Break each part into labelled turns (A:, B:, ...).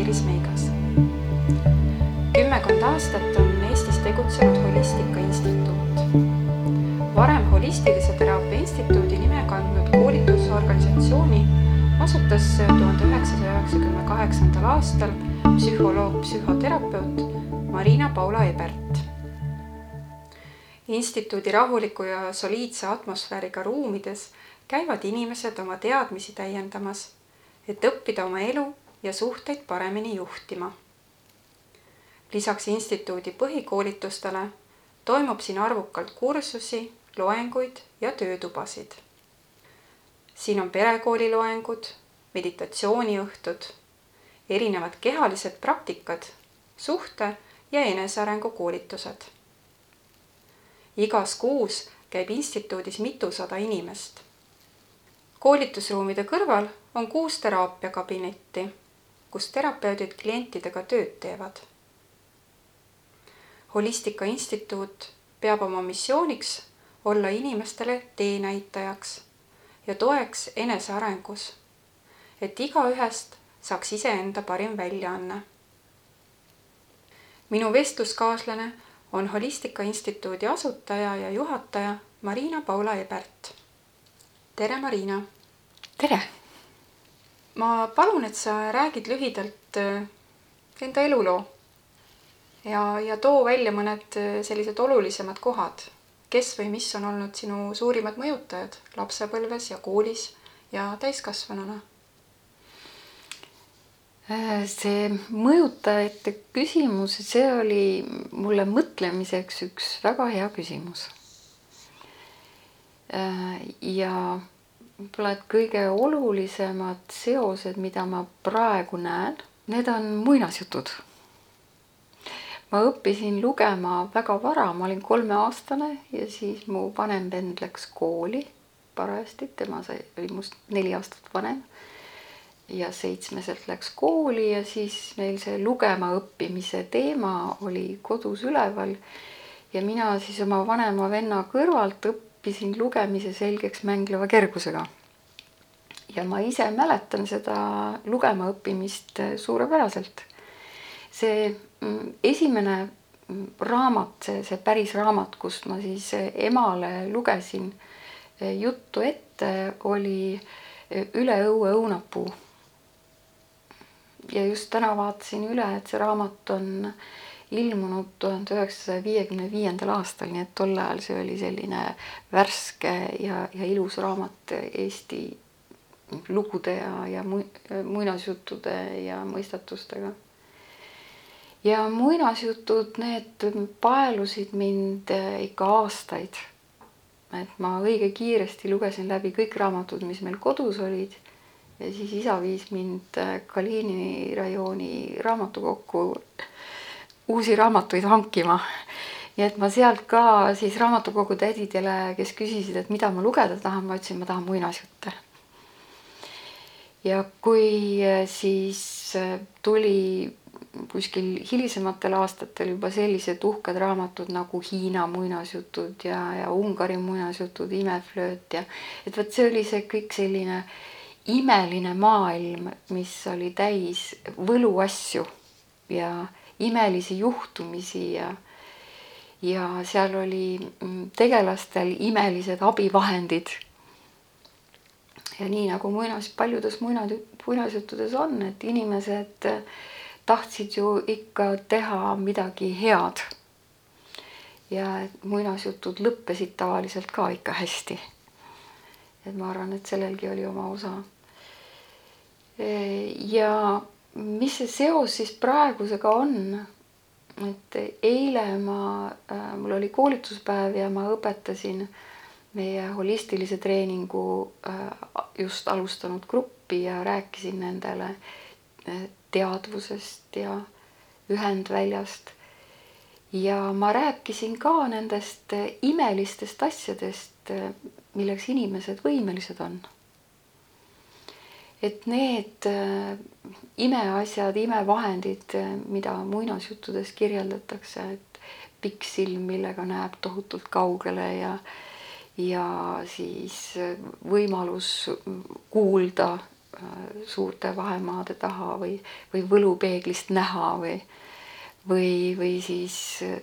A: Meelis Meigas. 10 aastat on Eestis tegutsenud Holistika Instituut. Varem Holistilise Teraapia Instituudi nime kandnud koolitusorganisatsiooni asutas 1998. aastal psühholoog-psühhoterapeut Marina Paula Ebert. Instituudi rahuliku ja soliidse atmosfääriga ruumides käivad inimesed oma teadmisi täiendamas, et õppida oma elu ja suhteid paremini juhtima. Lisaks instituudi põhikoolitustele toimub siin arvukalt kursusi, loenguid ja töötubasid. Siin on perekooli loengud, meditatsiooniõhtud, erinevad kehalised praktikad, suhte- ja enesearengu koolitused. Igas kuus käib instituudis mitusada inimest. Koolitusruumide kõrval on 6 teraapiakabinetti, kus terapeudid klientidega tööd teevad. Holistika Instituut peab oma missiooniks olla inimestele teenäitajaks ja toeks enesearengus, et igaühest saaks iseenda parim väljaanne. Minu vestluskaaslane on Holistika Instituudi asutaja ja juhataja Marina Paula Ebert. Tere, Marina!
B: Tere!
A: Ma palun, et sa räägid lühidalt enda eluloo ja too välja mõned sellised olulisemad kohad. Kes või mis on olnud sinu suurimad mõjutajad lapsepõlves ja koolis ja täiskasvanuna?
B: See mõjutajate küsimus, see oli mulle mõtlemiseks üks väga hea küsimus. Ja võib-olla, et kõige olulisemad seosed, mida ma praegu näen, need on muinasjutud. Ma õppisin lugema väga vara, ma olin 3-aastane ja siis mu vanem vend läks kooli parajasti, tema oli must 4 aastat vanem. Ja 7-selt läks kooli ja siis meil see lugema õppimise teema oli kodus üleval ja mina siis oma vanema venna kõrvalt õppisin lugemise selgeks mängleva kergusega. Ja ma ise mäletan seda lugema õppimist suurepäraselt. See esimene raamat, see päris raamat, kust ma siis emale lugesin juttu ette, oli Üle õue õunapuu. Ja just täna vaatasin üle, et see raamat on ilmunud 1955. aastal, nii et tol ajal see oli selline värske ja ilus raamat Eesti lugude ja muinasjuttude ja mõistatustega. Ja muinasjutud, need paelusid mind ikka aastaid. Et ma õige kiiresti lugesin läbi kõik raamatud, mis meil kodus olid. Ja siis isa viis mind Kalini rajooni raamatukokku uusi raamatuid hankima. Ja et ma sealt ka siis raamatukogu tädidele, kes küsisid, et mida ma lugeda tahan, ma ütlesin, ma tahan muinasjutte. Ja kui siis tuli kuskil hilisematel aastatel juba sellised uhked raamatud nagu Hiina muinasjutud ja Ungari muinasjutud, Imeflööt ja et võt see oli see kõik selline imeline maailm, mis oli täis võluasju ja imelisi juhtumisi ja seal oli tegelastel imelised abivahendid. Ja nii nagu paljudes muinasjuttudes on, et inimesed tahtsid ju ikka teha midagi head. Ja muinasjutud lõppesid tavaliselt ka ikka hästi. Et ma arvan, et sellelgi oli oma osa. Ja mis see seos siis praegusega on? Et eile mul oli koolituspäev ja ma õpetasin meie holistilise treeningu just alustanud gruppi ja rääkisin nendele teadvusest ja ühendväljast. Ja ma rääkisin ka nendest imelistest asjadest, milleks inimesed võimelised on. Et need imeasjad, imevahendid, mida muinasjuttudes kirjeldatakse, et pikk silm, millega näeb tohutult kaugele ja siis võimalus kuulda suurte vahemaade taha või võlupeeglist näha või siis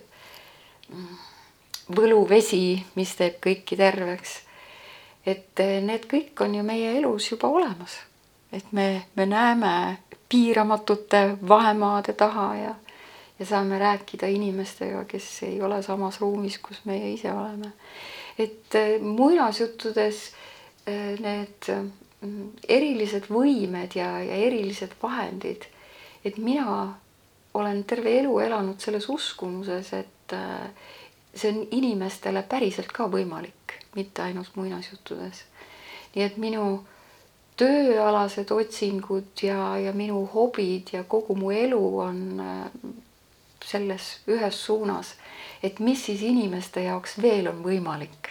B: võluvesi, mis teeb kõiki terveks. Et need kõik on ju meie elus juba olemas. Et me näeme piiramatute vahemaade taha ja saame rääkida inimestega, kes ei ole samas ruumis, kus meie ise oleme. Et muinasjuttudes need erilised võimed ja erilised vahendid, et mina olen terve elu elanud selles uskumuses, et see on inimestele päriselt ka võimalik, mitte ainult muinasjuttudes. Nii et minu tööalased otsingud ja minu hobid ja kogu mu elu on selles ühes suunas, et mis siis inimeste jaoks veel on võimalik.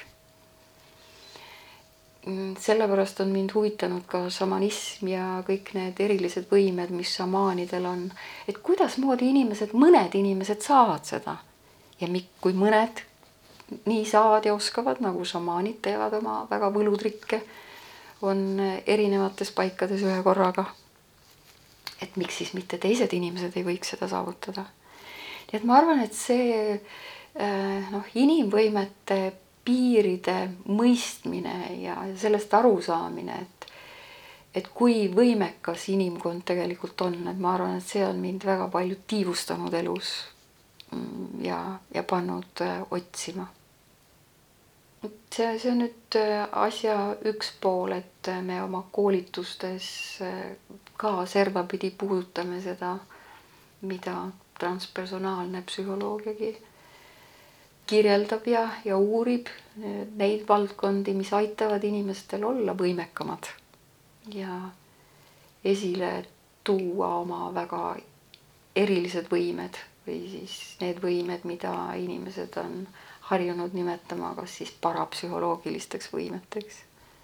B: Sellepärast on mind huvitanud ka šamanism ja kõik need erilised võimed, mis šamaanidel on. Et kuidas moodi mõned inimesed saavad seda. Ja kui mõned nii saavad ja oskavad, nagu šamaanid teevad oma väga võlutrikke, on erinevates paikades ühe korraga. Et miks siis mitte teised inimesed ei võiks seda saavutada. Nii et ma arvan, et see inimvõimete piiride mõistmine ja sellest arusaamine, et kui võimekas inimkond tegelikult on, et ma arvan, et see on mind väga palju tiivustanud elus ja pannud otsima. See on nüüd asja üks pool, et me oma koolitustes ka servapidi puudutame seda, mida transpersonaalne psühholoogiagi kirjeldab ja uurib neid valdkondi, mis aitavad inimestel olla võimekamad ja esile tuua oma väga erilised võimed või siis need võimed, mida inimesed on harjunud nimetama kas siis parapsühholoogilisteks võimeteks.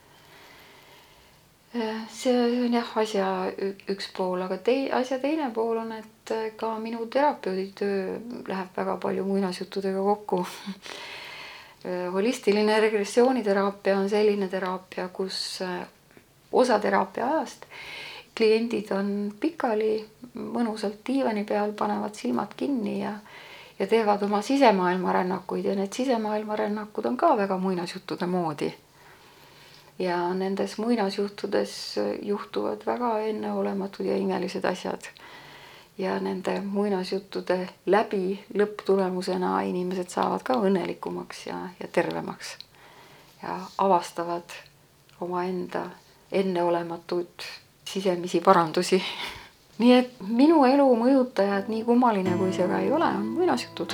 B: See on jah asja üks pool, aga asja teine pool on, et ka minu terapeuditöö läheb väga palju muinasjuttudega kokku. Holistiline regressiooniteraapia on selline teraapia, kus osa teraapia ajast kliendid on pikali mõnusalt diivani peal, panevad silmad kinni ja teevad oma sisemaailma rännakuid ja need sisemaailma rännakud on ka väga muinasjuttude moodi. Ja nendes muinasjuhtudes juhtuvad väga enneolematud ja imelised asjad. Ja nende muinasjuttude läbi lõpptulemusena inimesed saavad ka õnnelikumaks ja tervemaks. Ja avastavad oma enda enneolematuid sisemisi parandusi. Nii et minu elu mõjutajad, nii kummaline kui see ka ei ole, on muinasjutud.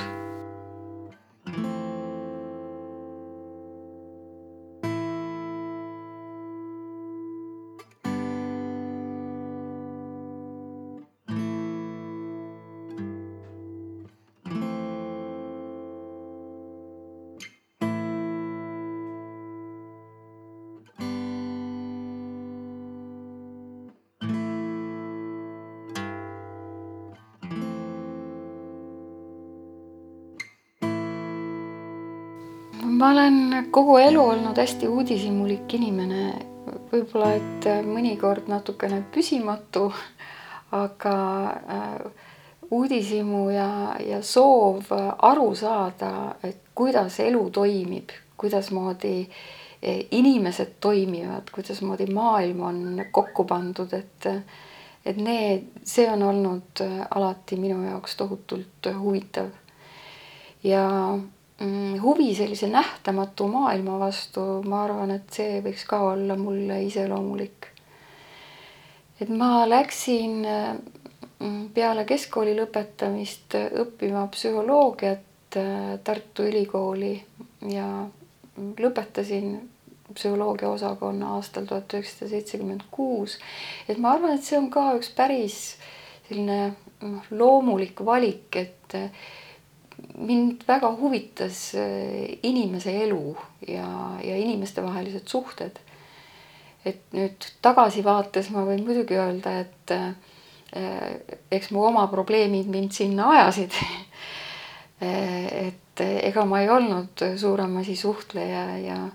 B: Ma olen kogu elu olnud hästi uudishimulik inimene, võib-olla et mõnikord natukene püsimatu, aga uudishimu ja soov aru saada, et kuidas elu toimib, kuidasmoodi inimesed toimivad, kuidasmoodi maailm on kokku pandud, et see on olnud alati minu jaoks tohutult huvitav. Ja huvi sellise nähtamatu maailma vastu, ma arvan, et see võiks ka olla mulle iseloomulik. Et ma läksin peale keskkooli lõpetamist õppima psühholoogiat Tartu Ülikooli ja lõpetasin psühholoogia osakonna aastal 1976. Et ma arvan, et see on ka üks päris selline loomulik valik, et mind väga huvitas inimese elu ja inimeste vahelised suhted. Et nüüd tagasivaates ma võin muidugi öelda, et eks mu oma probleemid mind sinna ajasid. Et ega ma ei olnud suuremasi suhtleja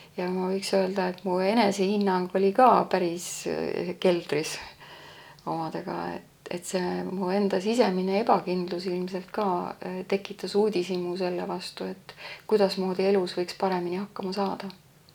B: ja ma võiks öelda, et mu enesehinnang oli ka päris keldris omadega, et see mu enda sisemine ebakindlus ilmselt ka tekitas uudishimu selle vastu, et kuidasmoodi elus võiks paremini hakkama saada.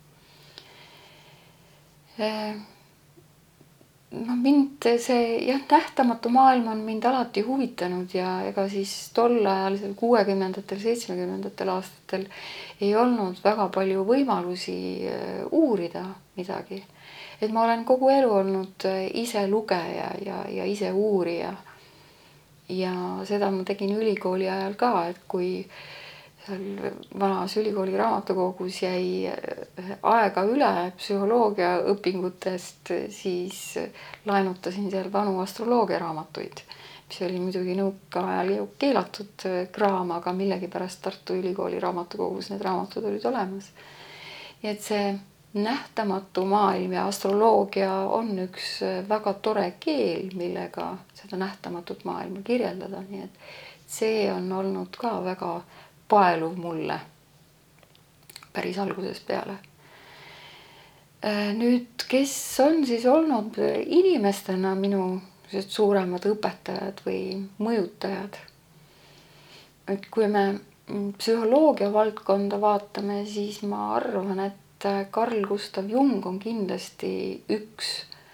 B: No mind see nähtamatu maailm on mind alati huvitanud ja ega siis tol ajal 60-ndatel, 70-ndatel aastatel ei olnud väga palju võimalusi uurida midagi. Et ma olen kogu elu olnud ise lugeja ja ise uurija. Ja seda ma tegin ülikooli ajal ka, et kui seal vanas ülikooli raamatukogus jäi aega üle psühholoogia õpingutest, siis laenutasin seal vanu astroloogia raamatuid, mis oli muidugi nõukaajal ju keelatud kraam, aga millegipärast Tartu Ülikooli raamatukogus need raamatud olid olemas. Nii et see nähtamatu maailm ja astroloogia on üks väga tore keel, millega seda nähtamatut maailma kirjeldada, nii et see on olnud ka väga paeluv mulle päris algusest peale. Nüüd, kes on siis olnud inimestena minu suuremad õpetajad või mõjutajad? Et kui me psühholoogia valdkonda vaatame, siis ma arvan, et Carl Gustav Jung on kindlasti üks,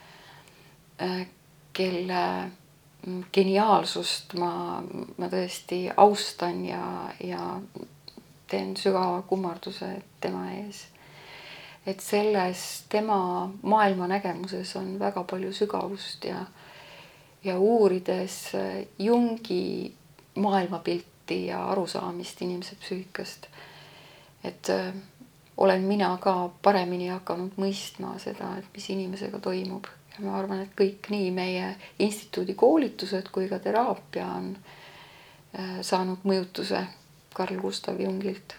B: kelle geniaalsust ma tõesti austan ja teen sügava kummarduse tema ees. Et selles tema maailmanägemuses on väga palju sügavust ja uurides Jungi maailmapilti ja arusaamist inimese psüühikast. Et olen mina ka paremini hakanud mõistma seda, et mis inimesega toimub. Ja ma arvan, et kõik nii meie instituudi koolitused kui ka teraapia on saanud mõjutuse Carl Gustav Jungilt.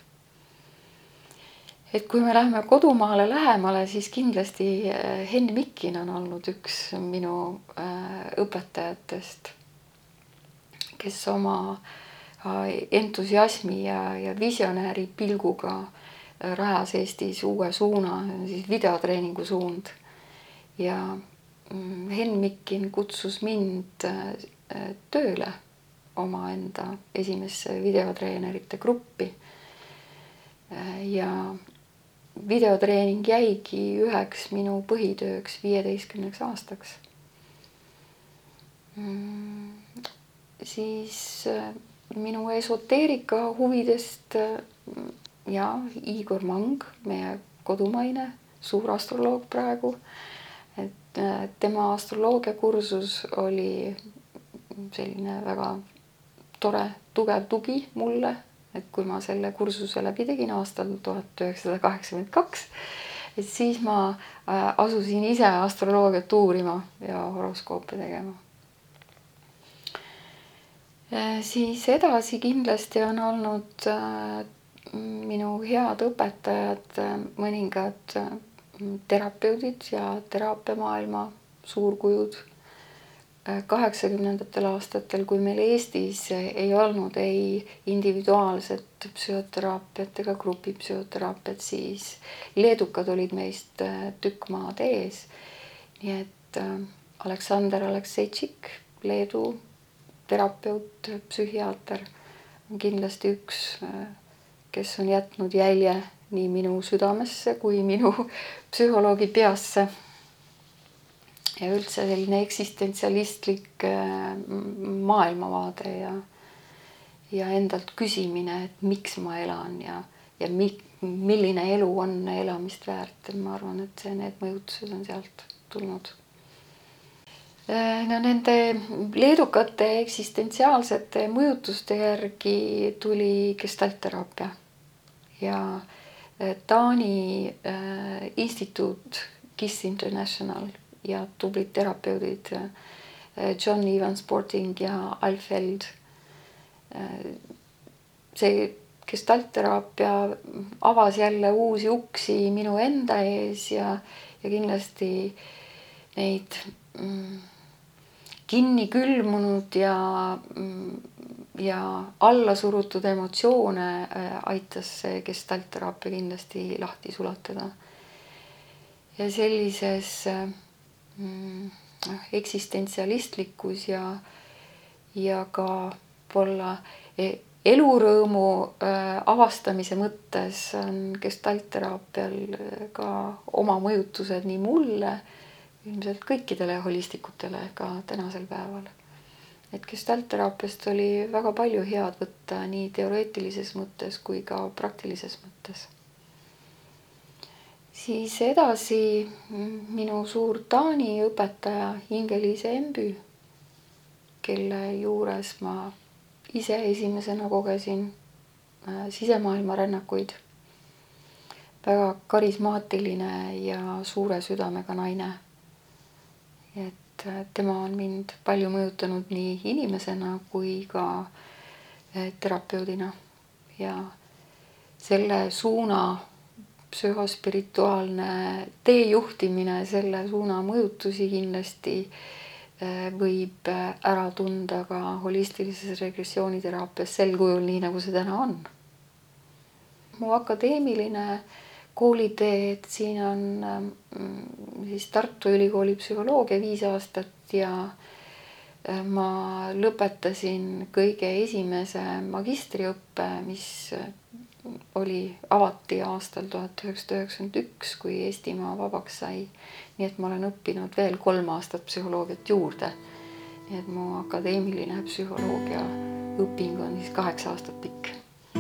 B: Et kui me läheme kodumaale lähemale, siis kindlasti Henn Mikkin on olnud üks minu õpetajatest, kes oma entusiasmi ja visionääri pilguga rajas Eestis uue suuna, siis videotreeningu suund. Ja Henn Mikkin kutsus mind tööle omaenda esimesse videotreenerite gruppi. Ja videotreening jäigi üheks minu põhitööks 15 aastaks. Siis minu esoteerika huvidest Igor Mang, meie kodumaine suur astroloog praegu. Et tema astroloogia kursus oli selline väga tore, tugev tugi mulle, et kui ma selle kursuse läbi tegin aastal 1982, et siis ma asusin ise astroloogiat uurima ja horoskoope tegema. Siis edasi kindlasti on olnud minu head õpetajad, mõningad terapeudid ja teraapiamaailma suurkujud. 80-ndatel aastatel, kui meil Eestis ei olnud ei individuaalset psühhoteraapiat ega grupipsühhoteraapiat, siis leedukad olid meist tükk maad ees. Nii et Aleksander Aleksejčik, Leedu terapeut, psühhiaater on kindlasti üks, kes on jätnud jälje nii minu südamesse kui minu psühholoogi peasse. Ja üldse selline eksistentsialistlik maailmavaade ja endalt küsimine, et miks ma elan ja milline elu on elamist väärt. Ma arvan, et need mõjutused on sealt tulnud. No nende leedukate eksistentsiaalsete mõjutuste järgi tuli gestaltteraapia ja Taani instituut KISS International ja tublid terapeudid John Evans Porting ja Alfeld. See gestaltteraapia avas jälle uusi uksi minu enda ees ja kindlasti neid kinni külmunud ja alla surutud emotsioone aitas see gestaltteraapia kindlasti lahti sulatada. ja sellises eksistentsialistlikkus ja ka võib-olla elurõõmu avastamise mõttes on gestaltteraapial ka oma mõjutused nii mulle, ilmselt kõikidele holistikutele ka tänasel päeval. Et gestaltteraapiast oli väga palju head võtta nii teoreetilises mõttes kui ka praktilises mõttes. Siis edasi minu suur Taani õpetaja Inge-Liise Embü, kelle juures ma ise esimesena kogesin sisemaailma rännakuid. Väga karismaatiline ja suure südamega naine. Et tema on mind palju mõjutanud nii inimesena kui ka terapeudina. Ja selle suuna psühhospirituaalne teejuhtimine, selle suuna mõjutusi kindlasti võib ära tunda ka holistilises regressiooniteraapias sel kujul, nii nagu see täna on. Mu akadeemiline koolitee, et siin on siis Tartu Ülikooli psühholoogia 5 aastat ja ma lõpetasin kõige esimese magistriõppe, mis avati aastal 1991, kui Eestimaa vabaks sai. Nii et ma olen õppinud veel 3 aastat psühholoogiat juurde. Nii et mu akadeemiline psühholoogia õping on siis 8 aastat pikk.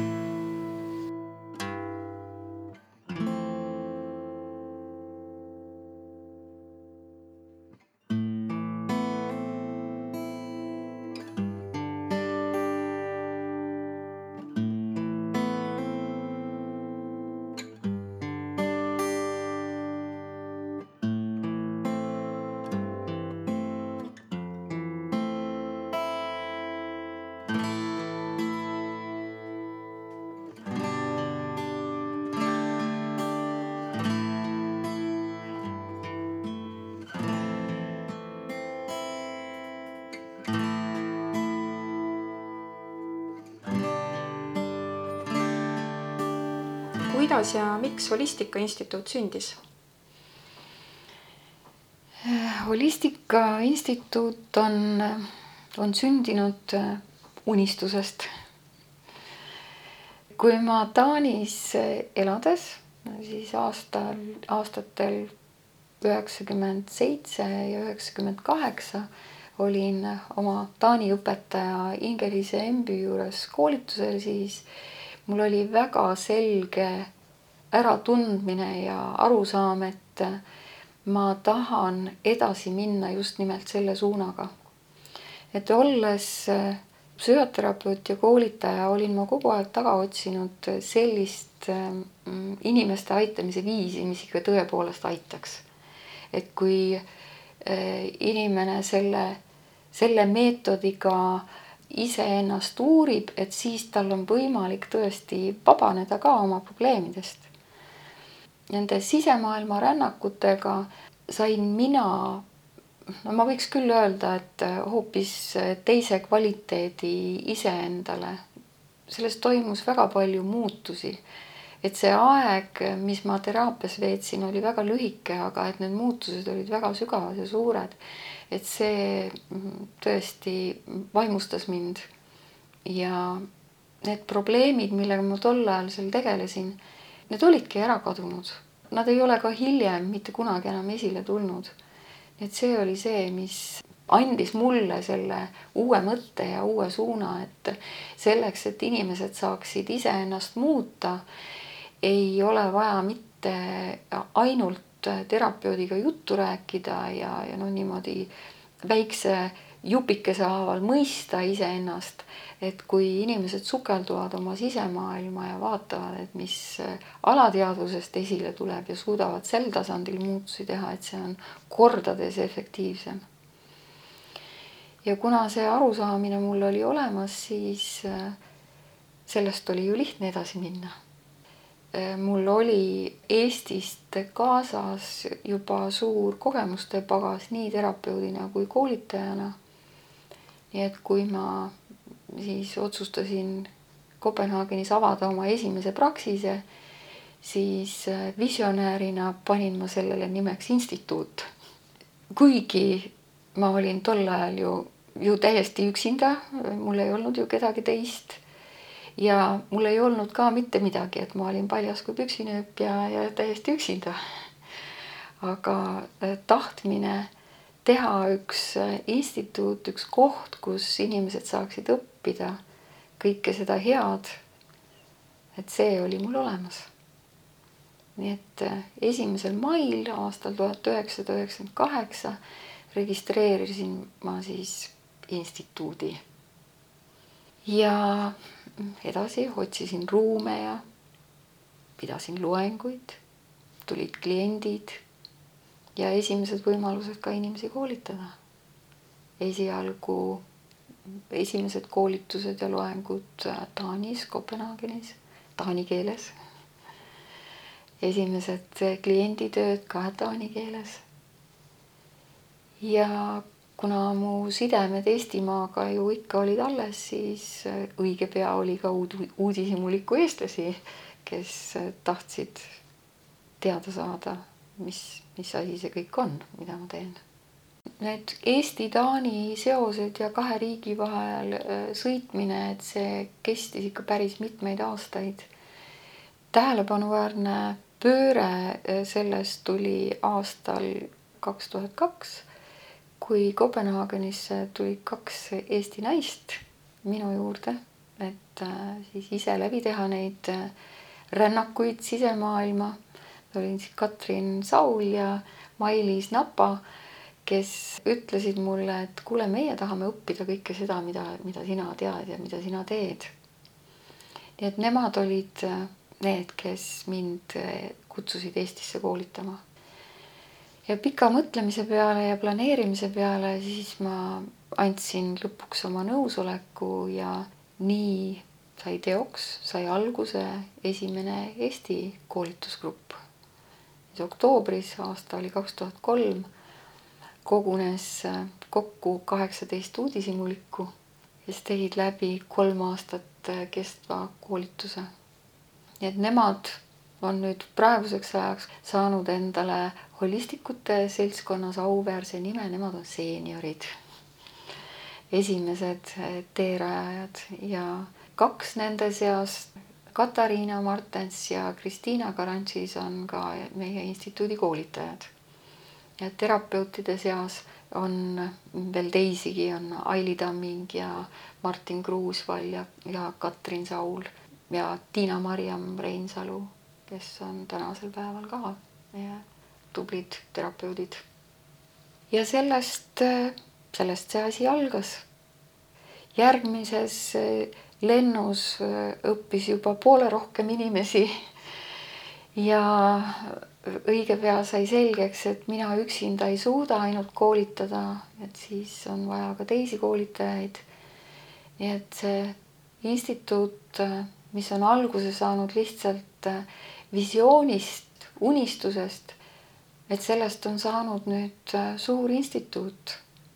A: Kuidas ja miks Holistika Instituut sündis?
B: Holistika Instituut on sündinud unistusest. Kui ma Taanis elades, siis aastatel 97 ja 98 olin oma Taani õpetaja Inge-Liise Embü juures koolitusel, siis mul oli väga selge äratundmine ja arusaam, et ma tahan edasi minna just nimelt selle suunaga. Et olles psühhoterapeut ja koolitaja, olin ma kogu aeg taga otsinud sellist inimeste aitamise viisi, mis ikka tõepoolest aitaks. Et kui inimene selle meetodiga iseennast uurib, et siis tal on võimalik tõesti vabaneda ka oma probleemidest. Nende sisemaailma rännakutega sain mina, ma võiks küll öelda, et hoopis teise kvaliteedi iseendale. Sellest toimus väga palju muutusi. Et see aeg, mis ma teraapias veetsin, oli väga lühike, aga et need muutused olid väga sügavad ja suured. Et see tõesti vaimustas mind. Ja need probleemid, millega ma tol ajal seal tegelesin, need olidki ära kadunud. Nad ei ole ka hiljem mitte kunagi enam esile tulnud. Et see oli see, mis andis mulle selle uue mõtte ja uue suuna, et selleks, et inimesed saaksid iseennast muuta, ei ole vaja mitte ainult terapeudiga juttu rääkida ja niimoodi väikse jupikese haaval mõista iseennast, et kui inimesed sukelduvad oma sisemaailma ja vaatavad, et mis alateadvusest esile tuleb ja suudavad sel tasandil muutusi teha, et see on kordades efektiivsem. Ja kuna see arusaamine mul oli olemas, siis sellest oli ju lihtne edasi minna. Mul oli Eestist kaasas juba suur kogemuste pagas nii terapeudina kui koolitajana. Nii et kui ma siis otsustasin Kopenhaagenis avada oma esimese praksise, siis visionäärina panin ma sellele nimeks instituut. Kuigi ma olin tol ajal ju täiesti üksinda, mul ei olnud ju kedagi teist ja mul ei olnud ka mitte midagi, et ma olin paljas kui püksinööp ja täiesti üksinda. Aga tahtmine teha üks instituut, üks koht, kus inimesed saaksid õppida kõike seda head, et see oli mul olemas. Nii et 1. mail aastal 1998 registreerisin ma siis instituudi. Ja edasi otsisin ruume ja pidasin loenguid, tulid kliendid ja esimesed võimalused ka inimesi koolitada. Esialgu esimesed koolitused ja loengud Taanis, Kopenhaagenis, taani keeles. Esimesed klienditööd ka taani keeles. Ja kuna mu sidemed Eestimaaga ju ikka olid alles, siis õige pea oli ka uudishimulikku eestlasi, kes tahtsid teada saada, mis asi see kõik on, mida ma teen. Need Eesti-Taani seosed ja 2 riigi vahel sõitmine, et see kestis ikka päris mitmeid aastaid. Tähelepanuväärne pööre sellest tuli aastal 2002, kui Kopenhaagenisse tuli 2 Eesti naist minu juurde, et siis ise läbi teha neid rännakuid sisemaailma. Olin siis Katrin Saul ja Mailis Napa, kes ütlesid mulle, et kuule, meie tahame õppida kõike seda, mida sina tead ja mida sina teed. Nii et nemad olid need, kes mind kutsusid Eestisse koolitama. Ja pika mõtlemise peale ja planeerimise peale siis ma andsin lõpuks oma nõusoleku ja nii sai teoks, sai alguse esimene Eesti koolitusgrupp. Oktoobris, aasta oli 2003, kogunes kokku 18 uudishimulikku, kes tegid läbi 3 aastat kestva koolituse. Nii et nemad on nüüd praeguseks ajaks saanud endale holistikute seltskonnas auväärse nime, nemad on seeniorid. Esimesed teerajajad ja 2 nende seast, Katariina Martens ja Kristiina Karantšis on ka meie instituudi koolitajad. Ja terapeutide seas on veel teisigi, on Aili Tamming ja Martin Kruusval ja Katrin Saul ja Tiina-Mariam Reinsalu, kes on tänasel päeval ka meie tublid terapeudid. Ja sellest see asi algas. Järgmises lennus õppis juba poole rohkem inimesi ja õige pea sai selgeks, et mina üksinda ei suuda ainult koolitada, et siis on vaja ka teisi koolitajaid. Nii et see instituut, mis on alguse saanud lihtsalt visioonist, unistusest, et sellest on saanud nüüd suur instituut.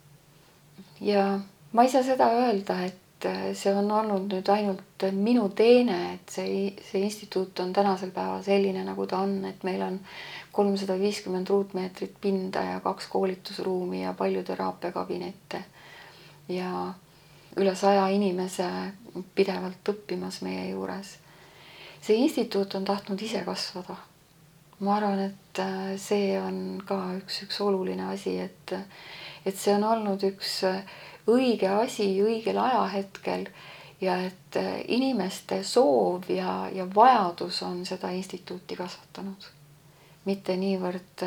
B: Ja ma ei saa seda öelda, et see on olnud nüüd ainult minu teene, et see instituut on tänasel päeval selline, nagu ta on, et meil on 350 ruutmeetrit pinda ja 2 koolitusruumi ja palju teraapiakabinette ja üle 100 inimese pidevalt õppimas meie juures. See instituut on tahtnud ise kasvada. Ma arvan, et see on ka üks oluline asi, et see on olnud üks õige asi õigel ajahetkel ja et inimeste soov ja vajadus on seda instituuti kasvatanud. Mitte niivõrd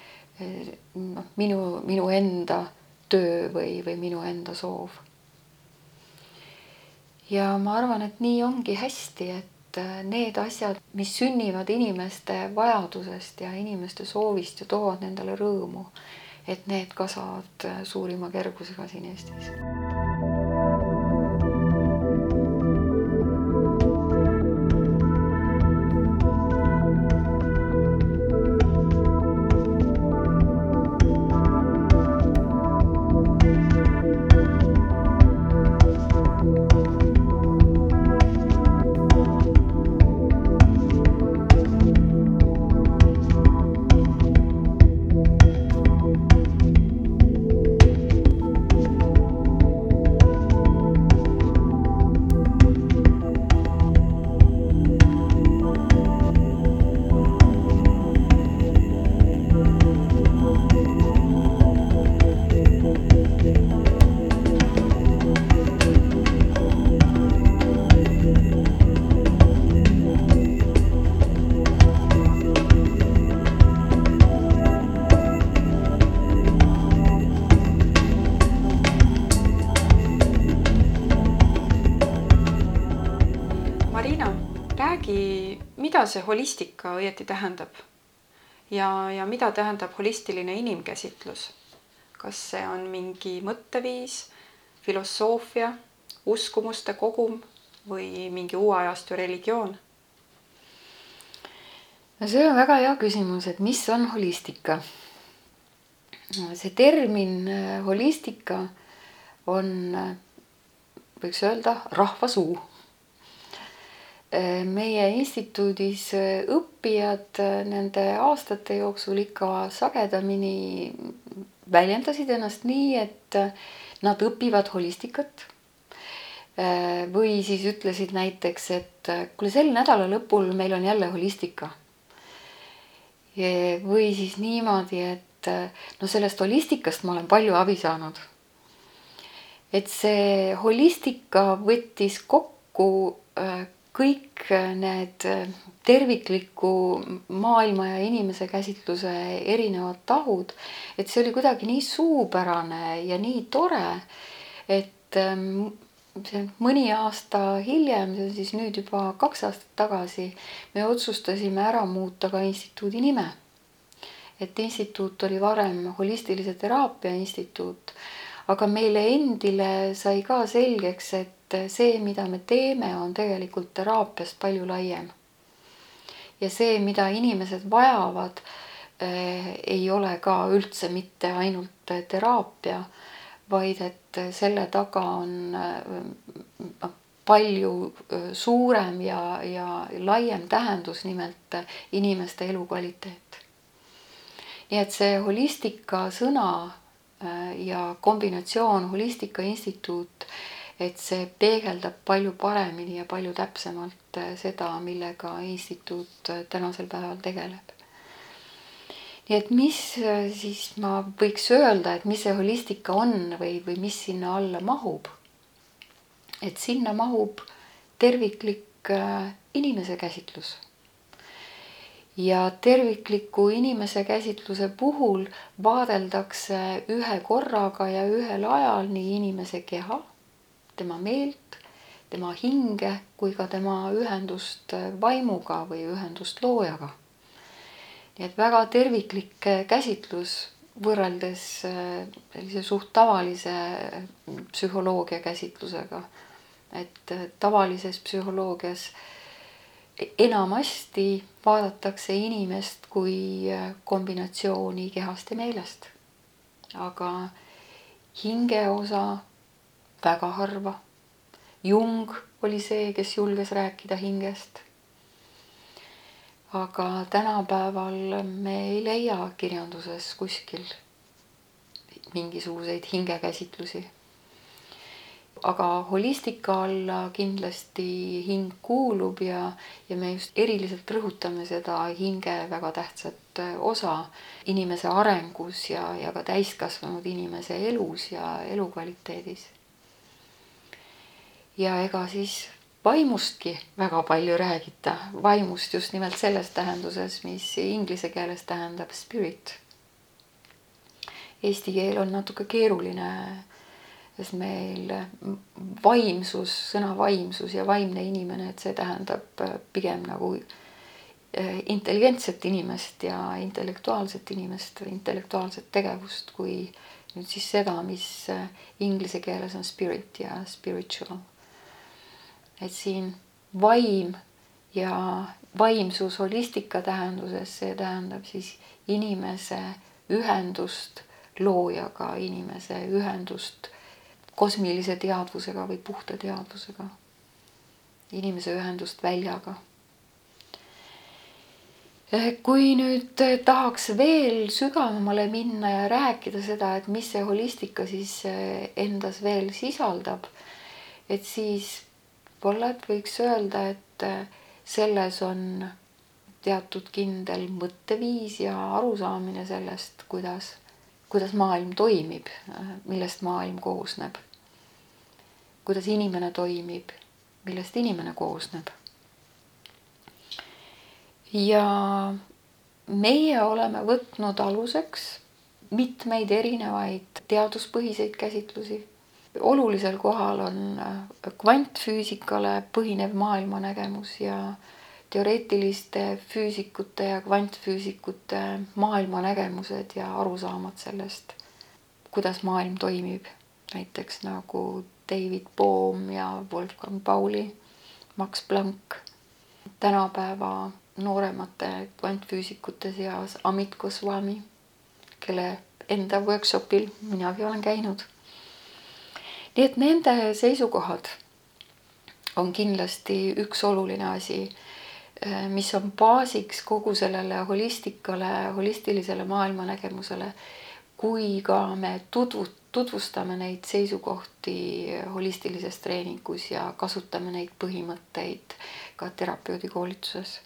B: minu enda töö või minu enda soov. Ja ma arvan, et nii ongi hästi, et need asjad, mis sünnivad inimeste vajadusest ja inimeste soovist ja toovad nendele rõõmu, et need kasvavad suurima kergusega siin Eestis.
A: räägi, mida see holistika õieti tähendab ja mida tähendab holistiline inimkäsitlus? Kas see on mingi mõtteviis, filosoofia, uskumuste kogum või mingi uue ajastu religioon?
B: No see on väga hea küsimus, et mis on holistika? See termin holistika on, võiks öelda, rahvasuu. Meie instituudis õppijad nende aastate jooksul ikka sagedamini väljendasid ennast nii, et nad õpivad holistikat. Või siis ütlesid näiteks, et kuule, sel nädala lõpul meil on jälle holistika. Või siis niimoodi, et sellest holistikast ma olen palju abi saanud. Et see holistika võttis kokku kõik need tervikliku maailma ja inimese käsitluse erinevad tahud, et see oli kuidagi nii suupärane ja nii tore, et mõni aasta hiljem, see on siis nüüd juba 2 aastat tagasi, me otsustasime ära muuta ka instituudi nime. Et instituut oli varem holistilise teraapia instituut, aga meile endile sai ka selgeks, et see, mida me teeme, on tegelikult teraapiast palju laiem. Ja see, mida inimesed vajavad, ei ole ka üldse mitte ainult teraapia, vaid et selle taga on palju suurem ja laiem tähendus, nimelt inimeste elukvaliteet. Nii et see holistika sõna ja kombinatsioon holistika instituut, et see peegeldab palju paremini ja palju täpsemalt seda, millega instituut tänasel päeval tegeleb. Nii et mis siis ma võiks öelda, et mis see holistika on või mis sinna alla mahub? Et sinna mahub terviklik inimese käsitlus. Ja tervikliku inimese käsitluse puhul vaadeldakse ühe korraga ja ühel ajal nii inimese keha, tema meelt, tema hinge kui ka tema ühendust vaimuga või ühendust loojaga. Nii et väga terviklik käsitlus võrreldes sellise suht tavalise psühholoogia käsitlusega. Et tavalises psühholoogias enamasti vaadatakse inimest kui kombinatsiooni kehast ja meelest. Aga hingeosa väga harva. Jung oli see, kes julges rääkida hingest. Aga tänapäeval me ei leia kirjanduses kuskil mingisuguseid hingekäsitlusi. Aga holistika alla kindlasti hing kuulub ja me just eriliselt rõhutame seda hinge väga tähtsat osa inimese arengus ja ka täiskasvanud inimese elus ja elukvaliteedis. Ja ega siis vaimustki väga palju räägita. Vaimust just nimelt selles tähenduses, mis inglise keeles tähendab spirit. Eesti keel on natuke keeruline, sest meil vaimsus, sõna vaimsus ja vaimne inimene, et see tähendab pigem nagu intelligentset inimest ja intellektuaalset inimest, intellektuaalset tegevust, kui nüüd siis seda, mis inglise keeles on spirit ja spiritual. Et siin vaim ja vaimsus holistika tähenduses, see tähendab siis inimese ühendust loojaga, inimese ühendust kosmilise teadvusega või puhta teadvusega, inimese ühendust väljaga. Kui nüüd tahaks veel sügavamale minna ja rääkida seda, et mis see holistika siis endas veel sisaldab, et siis võib-olla võiks öelda, et selles on teatud kindel mõtteviis ja arusaamine sellest, kuidas maailm toimib, millest maailm koosneb. Kuidas inimene toimib, millest inimene koosneb. Ja meie oleme võtnud aluseks mitmeid erinevaid teaduspõhiseid käsitlusi. Olulisel kohal on kvantfüüsikale põhinev maailmanägemus ja teoreetiliste füüsikute ja kvantfüüsikute maailmanägemused ja arusaamad sellest, kuidas maailm toimib. Näiteks nagu David Bohm ja Wolfgang Pauli, Max Planck. Tänapäeva nooremate kvantfüüsikute seas Amit Goswami, kelle enda workshopil minagi olen käinud. Nii et nende seisukohad on kindlasti üks oluline asi, mis on baasiks kogu sellele holistilisele maailmanägemusele, kui ka me tutvustame neid seisukohti holistilises treeningus ja kasutame neid põhimõtteid ka terapeudi koolituses.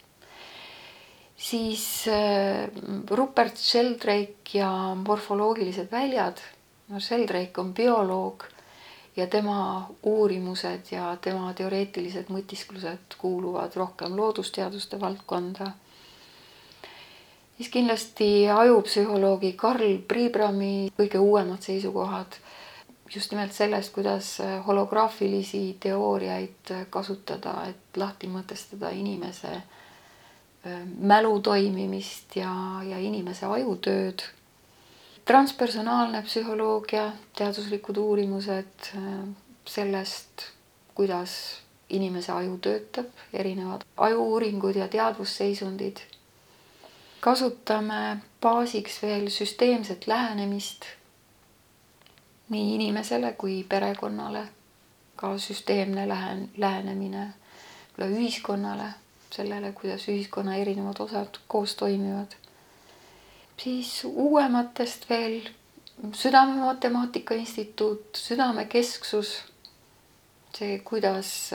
B: Siis Rupert Sheldrake ja morfoloogilised väljad. Sheldrake on bioloog ja tema uurimused ja tema teoreetilised mõtisklused kuuluvad rohkem loodusteaduste valdkonda. Siis kindlasti ajupsühholoogi Karl Pribrami kõige uuemad seisukohad just nimelt sellest, kuidas holograafilisi teooriaid kasutada, et lahti mõtestada inimese mälu toimimist ja inimese ajutööd. Transpersonaalne psühholoogia, teaduslikud uurimused sellest, kuidas inimese aju töötab, erinevad ajuuuringud ja teadvusseisundid. Kasutame baasiks veel süsteemset lähenemist nii inimesele kui perekonnale, ka süsteemne lähenemine ühiskonnale, sellele, kuidas ühiskonna erinevad osad koos toimivad. Siis uuematest veel Südamematemaatika Instituut, südamekesksus, see, kuidas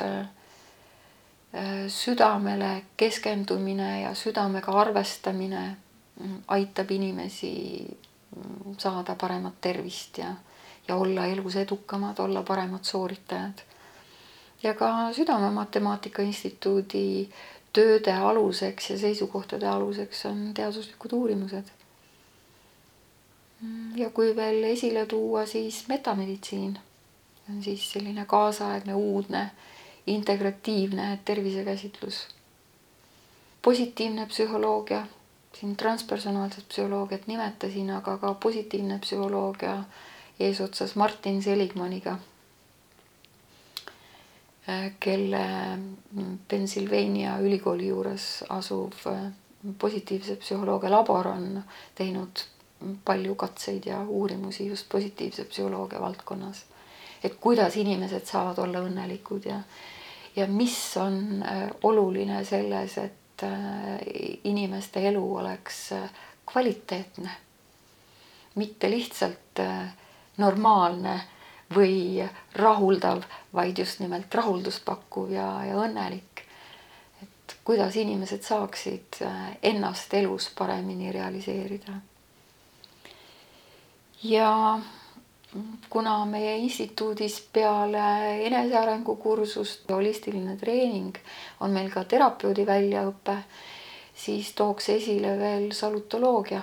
B: südamele keskendumine ja südamega arvestamine aitab inimesi saada paremat tervist ja olla elus edukamad, olla paremad sooritajad. Ja ka Südamematemaatika Instituudi tööde aluseks ja seisukohtade aluseks on teaduslikud uurimused. Ja kui veel esile tuua, siis metameditsiin on siis selline kaasaegne, uudne, integratiivne tervisekäsitlus. Positiivne psühholoogia, siin transpersonaalset psühholoogiat nimetasin, aga ka positiivne psühholoogia eesotsas Martin Seligmaniga, kelle Pennsylvania ülikooli juures asuv positiivse psühholoogia labor on teinud palju katseid ja uurimusi just positiivse psühholoogia valdkonnas. Et kuidas inimesed saavad olla õnnelikud ja mis on oluline selles, et inimeste elu oleks kvaliteetne, mitte lihtsalt normaalne või rahuldav, vaid just nimelt rahuldust pakkuv ja õnnelik. Et kuidas inimesed saaksid ennast elus paremini realiseerida. Ja kuna meie instituudis peale enesearengukursust ja holistiline treening on meil ka terapeudi väljaõpe, siis tooks esile veel salutoloogia.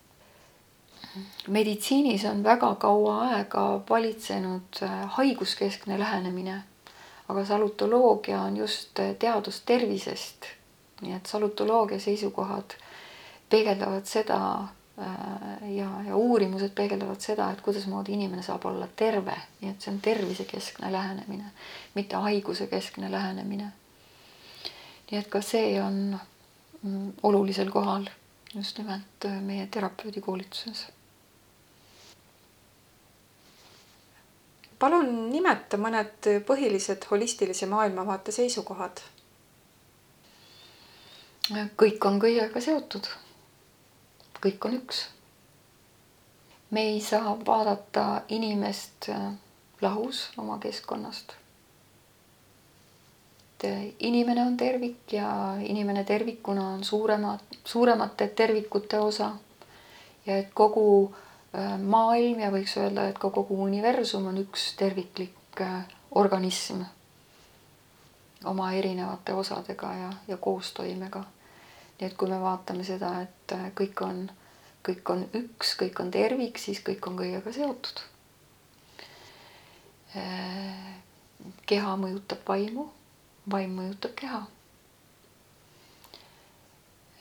B: Meditsiinis on väga kaua aega valitsenud haiguskeskne lähenemine, aga salutoloogia on just teadus tervisest. Nii et salutoloogia seisukohad peegeldavad seda ja uurimused peegeldavad seda, et kuidas moodi inimene saab olla terve. Nii et see on tervisekeskne lähenemine, mitte haigusekeskne lähenemine. Nii et ka see on olulisel kohal just nimelt meie terapeudi koolituses.
A: Palun nimeta mõned põhilised holistilise maailmavaate seisukohad.
B: Kõik on kõigega seotud. Kõik on üks. Me ei saa vaadata inimest lahus oma keskkonnast. Inimene on tervik ja inimene tervikuna on suuremate tervikute osa. Ja et kogu maailm ja võiks öelda, et ka kogu universum on üks terviklik organism oma erinevate osadega ja koostoimega. Nii et kui me vaatame seda, et kõik on üks, kõik on tervik, siis kõik on kõigega seotud. Keha mõjutab vaimu, vaim mõjutab keha.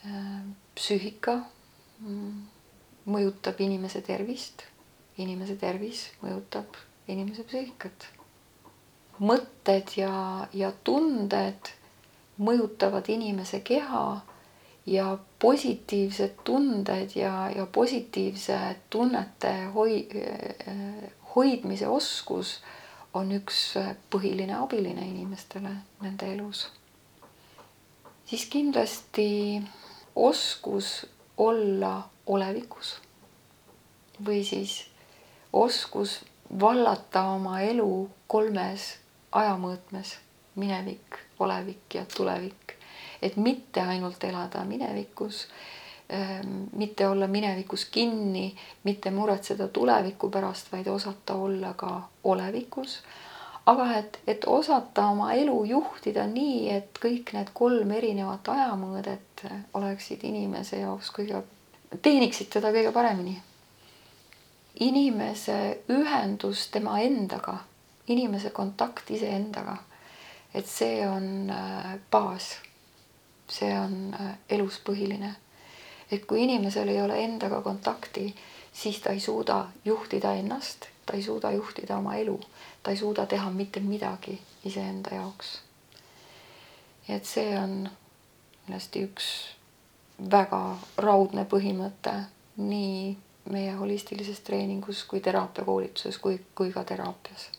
B: psüühika mõjutab inimese tervist, inimese tervis mõjutab inimese psüühikat. Mõtted ja tunded mõjutavad inimese keha ja positiivsed tunded ja positiivse tunnete hoidmise oskus on üks põhiline abiline inimestele nende elus. Siis kindlasti oskus olla olevikus või siis oskus vallata oma elu 3 ajamõõtmes, minevik, olevik ja tulevik. Et mitte ainult elada minevikus, mitte olla minevikus kinni, mitte muretseda tuleviku pärast, vaid osata olla ka olevikus. Aga et osata oma elu juhtida nii, et kõik need 3 erinevat ajamõõdet oleksid inimese jaoks teeniksid teda kõige paremini. Inimese ühendus tema endaga, inimese kontakt iseendaga, et see on baas, see on elus põhiline. Et kui inimesel ei ole endaga kontakti, siis ta ei suuda juhtida ennast, ta ei suuda juhtida oma elu, ta ei suuda teha mitte midagi iseenda jaoks. Et see on kindlasti üks väga raudne põhimõte nii meie holistilises treeningus kui teraapiakoolituses kui ka teraapias.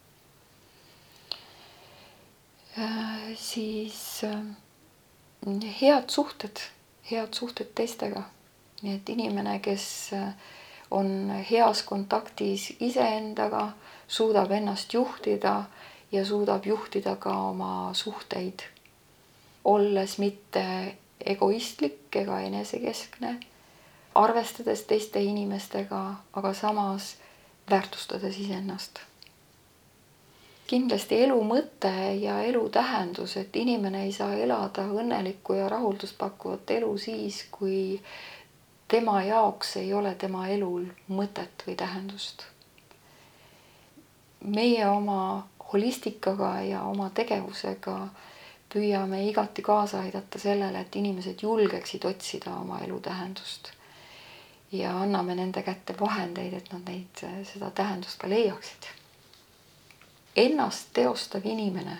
B: Siis head suhted teistega. Nii et inimene, kes on heas kontaktis iseendaga, suudab ennast juhtida ja suudab juhtida ka oma suhteid, olles mitte egoistlik ega enesekeskne, arvestades teiste inimestega, aga samas väärtustades iseennast. Kindlasti elu mõte ja elu tähendus, et inimene ei saa elada õnnelikku ja rahuldust pakkuvat elu siis, kui tema jaoks ei ole tema elul mõtet või tähendust. Meie oma holistikaga ja oma tegevusega püüame igati kaasa aidata sellele, et inimesed julgeksid otsida oma elu tähendust. Ja anname nende kätte vahendeid, et nad seda tähendust ka leiaksid. Ennast teostav inimene,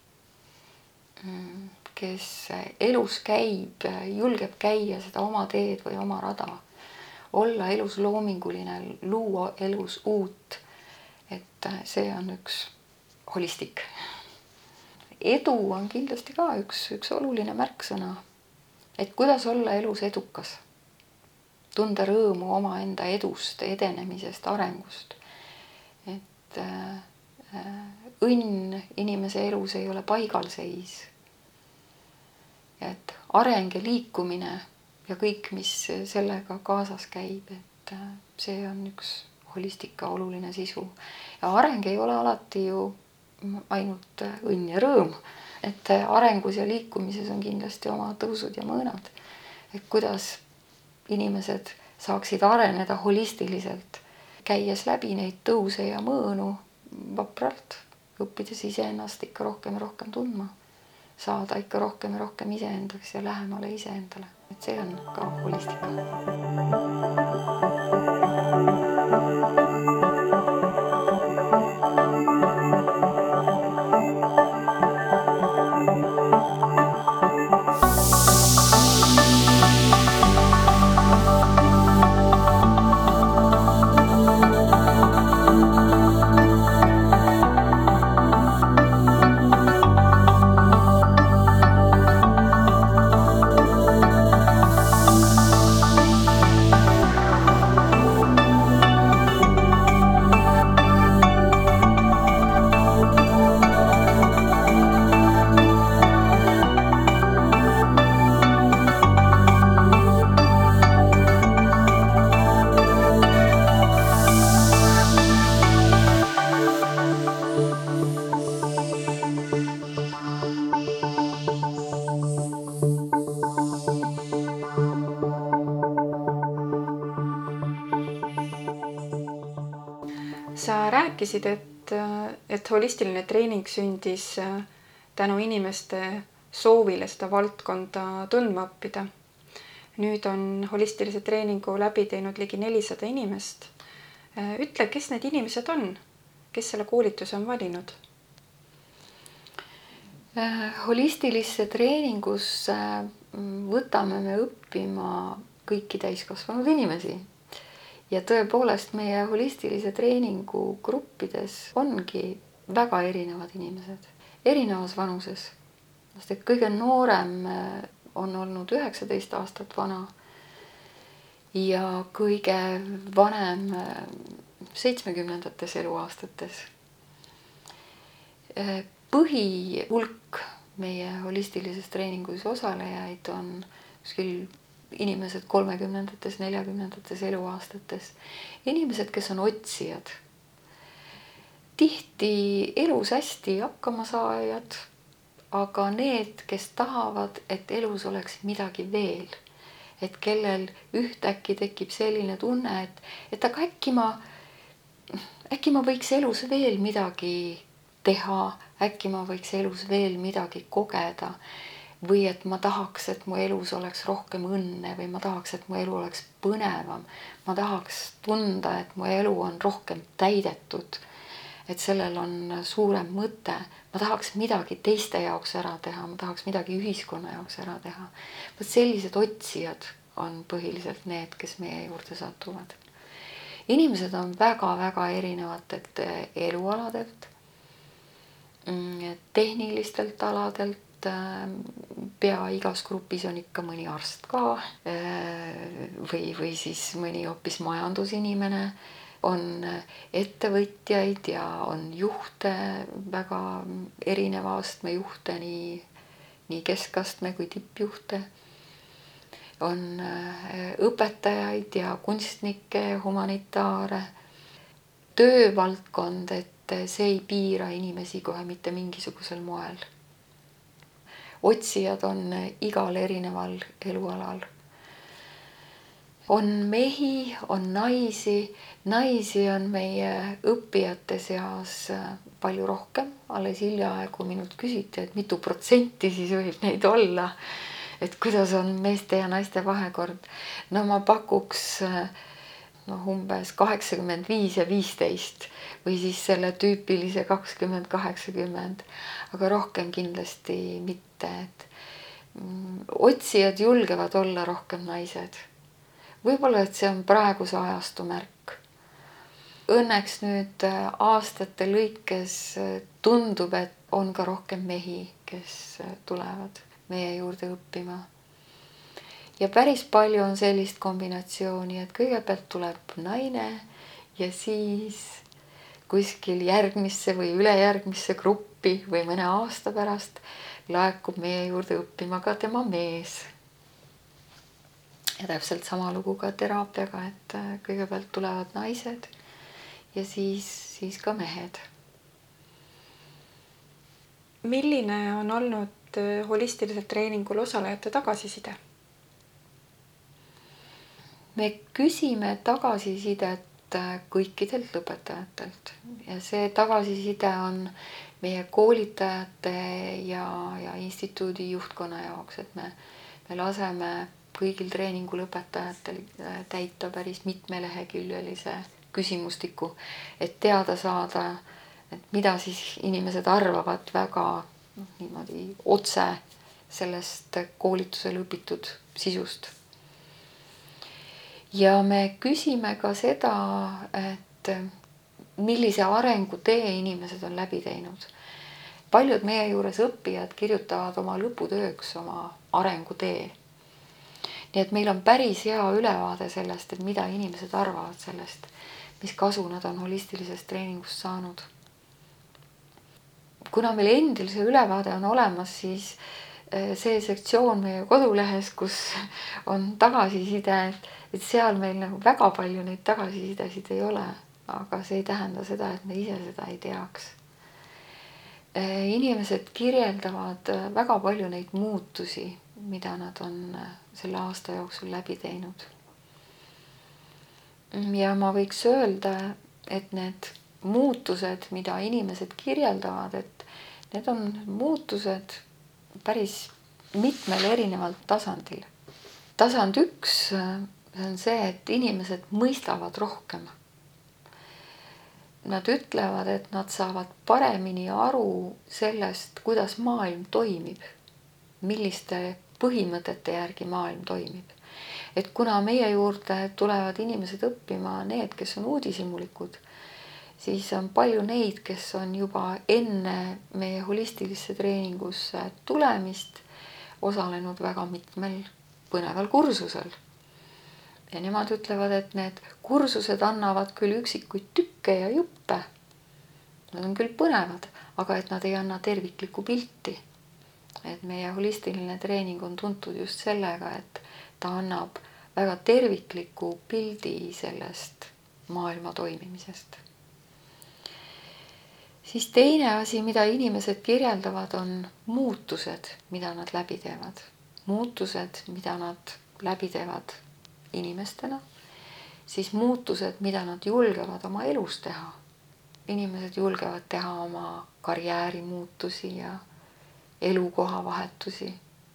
B: kes elus käib, julgeb käia seda oma teed või oma rada, olla elus loominguline, luua elus uut, et see on üks holistik. Edu on kindlasti ka üks oluline märksõna, et kuidas olla elus edukas, tunda rõõmu omaenda edust, edenemisest, arengust, et õnn inimese elus ei ole paigalseis. Et areng ja liikumine ja kõik, mis sellega kaasas käib, et see on üks holistika oluline sisu. Ja areng ei ole alati ju ainult õnn ja rõõm. Et arengus ja liikumises on kindlasti oma tõusud ja mõõnad. Et kuidas inimesed saaksid areneda holistiliselt, käies läbi neid tõuse ja mõõnu vapralt, õppides iseennast ikka rohkem ja rohkem tundma, saada ikka rohkem ja rohkem iseendaks ja lähemale iseendale. Et see on ka holistika.
A: Sa rääkisid, et holistiline treening sündis tänu inimeste soovile seda valdkonda tundma õppida. nüüd on holistilise treeningu läbi teinud ligi 400 inimest. Ütle, kes need inimesed on, kes selle koolituse on valinud?
B: Holistilisse treeningusse võtame me õppima kõiki täiskasvanud inimesi. Ja tõepoolest meie holistilise treeningu gruppides ongi väga erinevad inimesed, erinevas vanuses. Sest et kõige noorem on olnud 19 aastat vana ja kõige vanem 70-ndates eluaastates. Põhihulk meie holistilises treeningus osalejaid on inimesed 30-ndates, 40-ndates eluaastates. Inimesed, kes on otsijad. Tihti elus hästi hakkama saajad, aga need, kes tahavad, et elus oleks midagi veel. Et kellel ühtäkki tekib selline tunne, et aga äkki ma võiks elus veel midagi teha, äkki ma võiks elus veel midagi kogeda või et ma tahaks, et mu elus oleks rohkem õnne või ma tahaks, et mu elu oleks põnevam. Ma tahaks tunda, et mu elu on rohkem täidetud, et sellel on suurem mõte. Ma tahaks midagi teiste jaoks ära teha, ma tahaks midagi ühiskonna jaoks ära teha. Sellised otsijad on põhiliselt need, kes meie juurde satuvad. Inimesed on väga-väga erinevatelt elualadelt, tehnilistelt aladelt, pea igas grupis on ikka mõni arst ka või siis mõni hoopis majandusinimene, on ettevõtjaid ja on juhte, väga erineva astme juhte, nii keskastme kui tippjuhte. On õpetajaid ja kunstnikke, humanitaare. Töövaldkond, et see ei piira inimesi kohe mitte mingisugusel moel. Otsijad on igal erineval elualal. On mehi, on naisi. Naisi on meie õppijate seas palju rohkem. Alles hiljaaegu minult küsiti, et mitu protsenti siis võib neid olla. Et kuidas on meeste ja naiste vahekord. No ma pakuks umbes 85 ja 15 või siis selle tüüpilise 20-80, aga rohkem kindlasti mitte. Otsijad julgevad olla rohkem naised. Võib-olla, et see on praeguse ajastu märk. Õnneks nüüd aastate lõikes tundub, et on ka rohkem mehi, kes tulevad meie juurde õppima. Ja päris palju on sellist kombinatsiooni, et kõigepealt tuleb naine ja siis kuskil järgmisse või ülejärgmisse gruppi või mõne aasta pärast laekub meie juurde õppima ka tema mees. Ja täpselt sama lugu ka teraapiaga, et kõigepealt tulevad naised ja siis ka mehed.
A: Milline on olnud holistilisel treeningul osalejate tagasiside?
B: Me küsime tagasisidet kõikidelt lõpetajatelt ja see tagasiside on meie koolitajate ja instituudi juhtkonna jaoks, et me laseme kõigil treeningu lõpetajatel täita päris mitmeleheküljelise küsimustiku, et teada saada, et mida siis inimesed arvavad väga niimoodi otse sellest koolitusel õpitud sisust. Ja me küsime ka seda, et millise arengutee inimesed on läbi teinud. Paljud meie juures õppijad kirjutavad oma lõputööks oma arengutee. Nii et meil on päris hea ülevaade sellest, et mida inimesed arvavad sellest, mis kasu nad on holistilisest treeningust saanud. Kuna meil endil see ülevaade on olemas, siis see sektsioon meie kodulehes, kus on tagasiside, et seal meil nagu väga palju neid tagasisidesid ei ole, aga see ei tähenda seda, et me ise seda ei teaks. Inimesed kirjeldavad väga palju neid muutusi, mida nad on selle aasta jooksul läbi teinud. Ja ma võiks öelda, et need muutused, mida inimesed kirjeldavad, et need on muutused päris mitmel erineval tasandil. tasand 1, see on see, et inimesed mõistavad rohkem. Nad ütlevad, et nad saavad paremini aru sellest, kuidas maailm toimib, milliste põhimõtete järgi maailm toimib. Et kuna meie juurde tulevad inimesed õppima need, kes on uudishimulikud, siis on palju neid, kes on juba enne meie holistilisse treeningusse tulemist osalenud väga mitmel põneval kursusel. Ja nemad ütlevad, et need kursused annavad küll üksikuid tükke ja juppe. Nad on küll põnevad, aga et nad ei anna terviklikku pilti. Et meie holistiline treening on tuntud just sellega, et ta annab väga tervikliku pildi sellest maailma toimimisest. Siis teine asi, mida inimesed kirjeldavad, on muutused, mida nad läbi teevad. Muutused, mida nad läbi teevad inimestena, siis muutused, mida nad julgevad oma elus teha. Inimesed julgevad teha oma karjäärimuutusi ja elukoha vahetusi.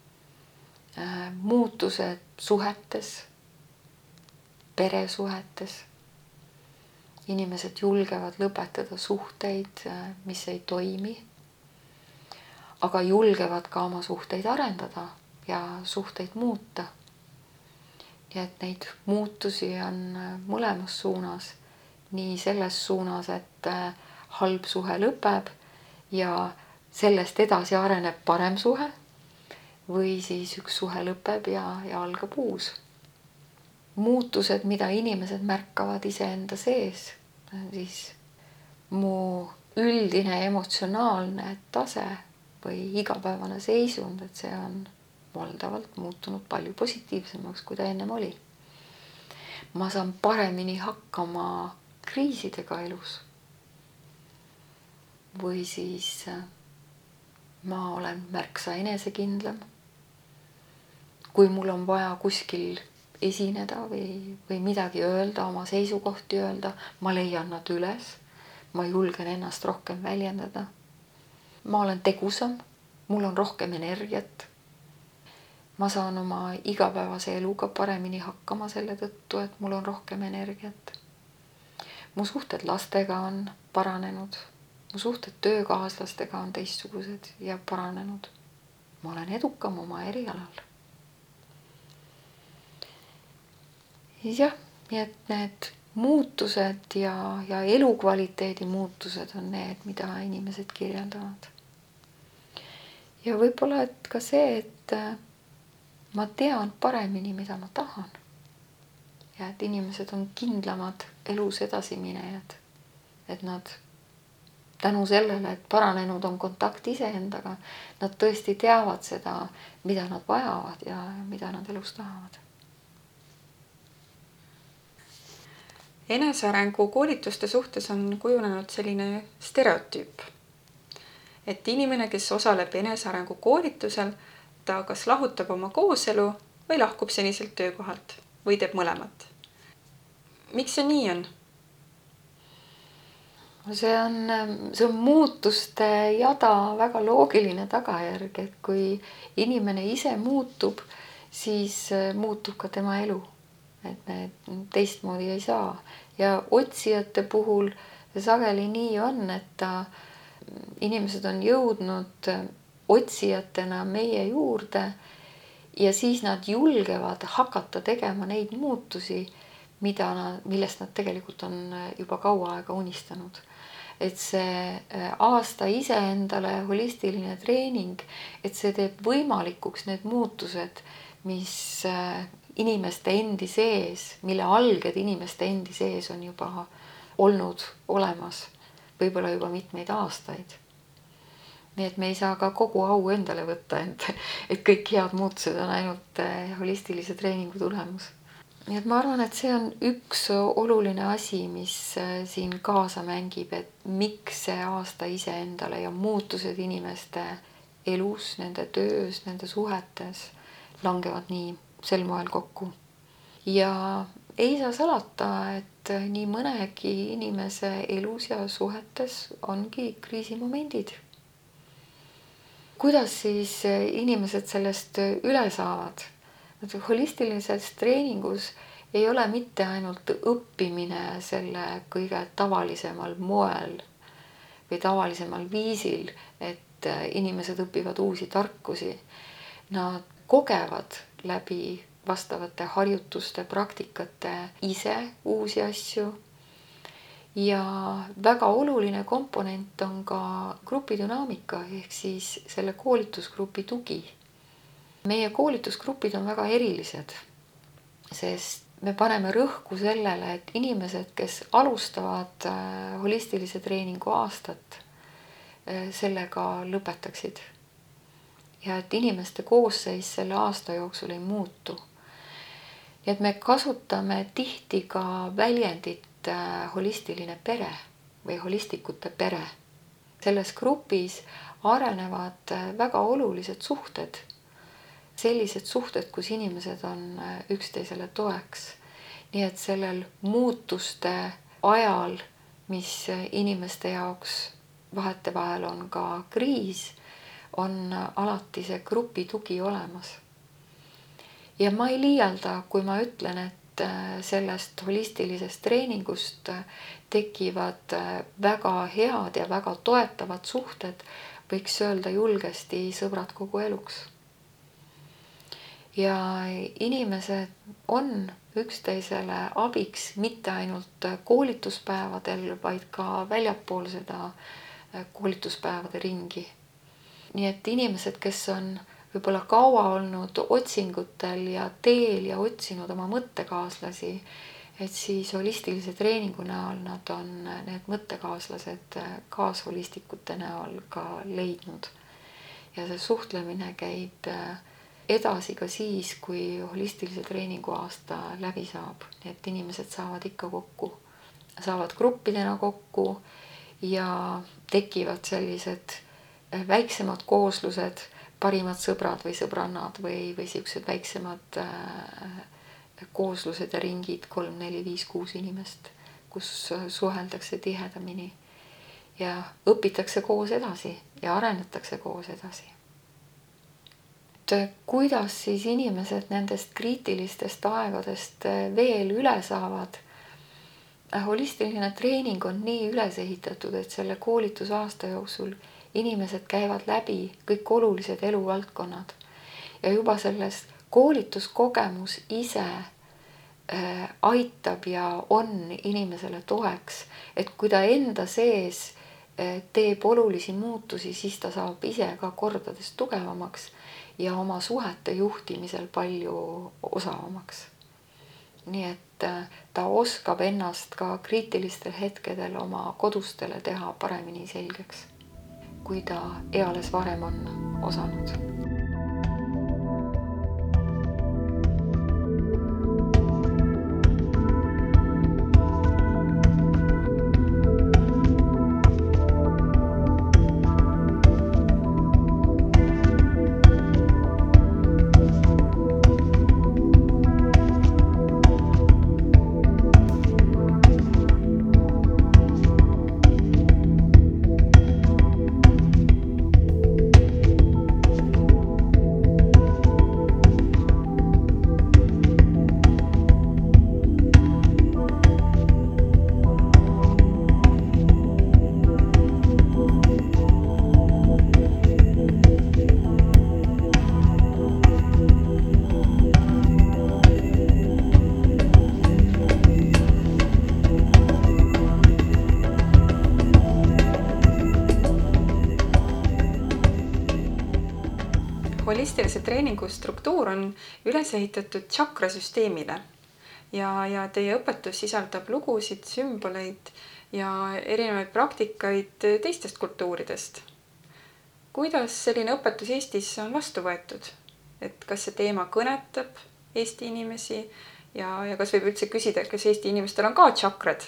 B: Muutused suhetes, peresuhetes. Inimesed julgevad lõpetada suhteid, mis ei toimi, aga julgevad ka oma suhteid arendada ja suhteid muuta. Ja et neid muutusi on mõlemas suunas, nii selles suunas, et halb suhe lõpeb ja sellest edasi areneb parem suhe, või siis üks suhe lõpeb ja algab uus. Muutused, mida inimesed märkavad iseenda sees, siis mu üldine emotsionaalne tase või igapäevane seisund, et see on valdavalt muutunud palju positiivsemaks, kui ta ennem oli. Ma saan paremini hakkama kriisidega elus. Või siis ma olen märksa enesekindlam. Kui mul on vaja kuskil esineda või midagi öelda, oma seisukohti öelda, ma leian nad üles. Ma julgen ennast rohkem väljendada. Ma olen tegusam, mul on rohkem energiat. Ma saan oma igapäevase eluga paremini hakkama selle tõttu, et mul on rohkem energiat. Mu suhted lastega on paranenud. Mu suhted töökaaslastega on teistsugused ja paranenud. Ma olen edukam oma erialal. Jah, nii et need muutused ja elukvaliteedi muutused on need, mida inimesed kirjeldavad. Ja võib-olla et ka see, et ma tean paremini, mida ma tahan. Ja et inimesed on kindlamad elus edasiminejad. Et nad tänu sellele, et paranenud on kontakt iseendaga, nad tõesti teavad seda, mida nad vajavad ja mida nad elus tahavad.
A: Enesearengu koolituste suhtes on kujunenud selline stereotüüp. Et inimene, kes osaleb enesearengu koolitusel, ta kas lahutab oma kooselu või lahkub seniselt töökohalt või teeb mõlemat. Miks see nii on?
B: See on muutuste jada väga loogiline tagajärg, et kui inimene ise muutub, siis muutub ka tema elu. Et me teistmoodi ei saa. Ja otsijate puhul sageli nii on, et inimesed on jõudnud otsijatena meie juurde ja siis nad julgevad hakata tegema neid muutusi, millest nad tegelikult on juba kaua aega unistanud. Et see aasta iseendale holistiline treening, et see teeb võimalikuks need muutused, mis inimeste endi sees, mille alged inimeste endi sees on juba olnud olemas, võib-olla juba mitmeid aastaid. Nii et me ei saa ka kogu au endale võtta, et kõik head muutused on ainult holistilise treeningu tulemus. Nii et ma arvan, et see on üks oluline asi, mis siin kaasa mängib, et miks see aasta iseendale ja muutused inimeste elus, nende töös, nende suhetes langevad nii sel moel kokku. Ja ei saa salata, et nii mõnegi inimese elus ja suhetes ongi kriisimomendid. Kuidas siis inimesed sellest üle saavad? holistilises treeningus ei ole mitte ainult õppimine selle kõige tavalisemal moel või tavalisemal viisil, et inimesed õpivad uusi tarkusi. Nad kogevad läbi vastavate harjutuste, praktikate ise uusi asju. Ja väga oluline komponent on ka grupidünaamika ehk siis selle koolitusgrupi tugi. Meie koolitusgrupid on väga erilised, sest me paneme rõhku sellele, et inimesed, kes alustavad holistilise treeningu aastat, sellega lõpetaksid. Ja et inimeste koosseis selle aasta jooksul ei muutu. Nii et me kasutame tihti ka väljendit holistiline pere või holistikute pere. Selles grupis arenevad väga olulised suhted. Sellised suhted, kus inimesed on üksteisele toeks. Nii et sellel muutuste ajal, mis inimeste jaoks vahetevahel on ka kriis, on alati see grupi tugi olemas. Ja ma ei liialda, kui ma ütlen, et sellest holistilisest treeningust tekivad väga head ja väga toetavad suhted, võiks öelda julgesti sõbrad kogu eluks. Ja inimesed on üksteisele abiks mitte ainult koolituspäevadel, vaid ka väljapool seda koolituspäevade ringi. Nii et inimesed, kes on võib-olla kaua olnud otsingutel ja teel ja otsinud oma mõttekaaslasi, et siis holistilise treeningu näol nad on need mõttekaaslased kaasholistikute näol ka leidnud. Ja see suhtlemine käib edasi ka siis, kui holistilise treeningu aasta läbi saab. Nii et inimesed saavad ikka kokku, saavad gruppidena kokku ja tekivad sellised väiksemad kooslused, parimad sõbrad või sõbrannad või siuksed väiksemad kooslused ja ringid 3, 4, 5, 6 inimest, kus suheldakse tihedamini ja õpitakse koos edasi ja arenetakse koos edasi. Kuidas siis inimesed nendest kriitilistest aegadest veel üle saavad? Holistiline treening on nii üles ehitatud, et selle koolitusaasta jooksul inimesed käivad läbi kõik olulised eluvaldkonnad. Ja juba sellest koolituskogemus ise aitab ja on inimesele toeks, et kui ta enda sees teeb olulisi muutusi, siis ta saab ise ka kordades tugevamaks ja oma suhete juhtimisel palju osavamaks. Nii et ta oskab ennast ka kriitilistel hetkedel oma kodustele teha paremini selgeks, kui ta eales varem on osanud.
A: Holistilise treeningu struktuur on üles ehitatud tšakrasüsteemile ja teie õpetus sisaldab lugusid, sümboleid ja erinevaid praktikaid teistest kultuuridest. Kuidas selline õpetus Eestis on vastu võetud? Et kas see teema kõnetab Eesti inimesi ja kas võib üldse küsida, kas Eesti inimestel on ka tšakrad?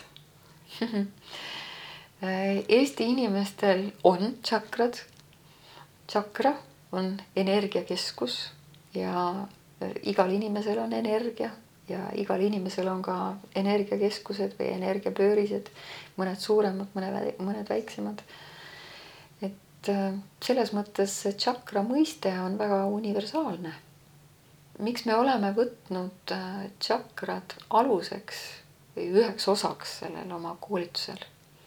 B: Eesti inimestel on tšakrad. Tšakra on energiakeskus ja igal inimesel on energia ja igal inimesel on ka energiakeskused või energiapöörised, mõned suuremad, mõned väiksemad. Et selles mõttes tšakra mõiste on väga universaalne. miks me oleme võtnud tšakrad aluseks või üheks osaks sellel oma koolitusel?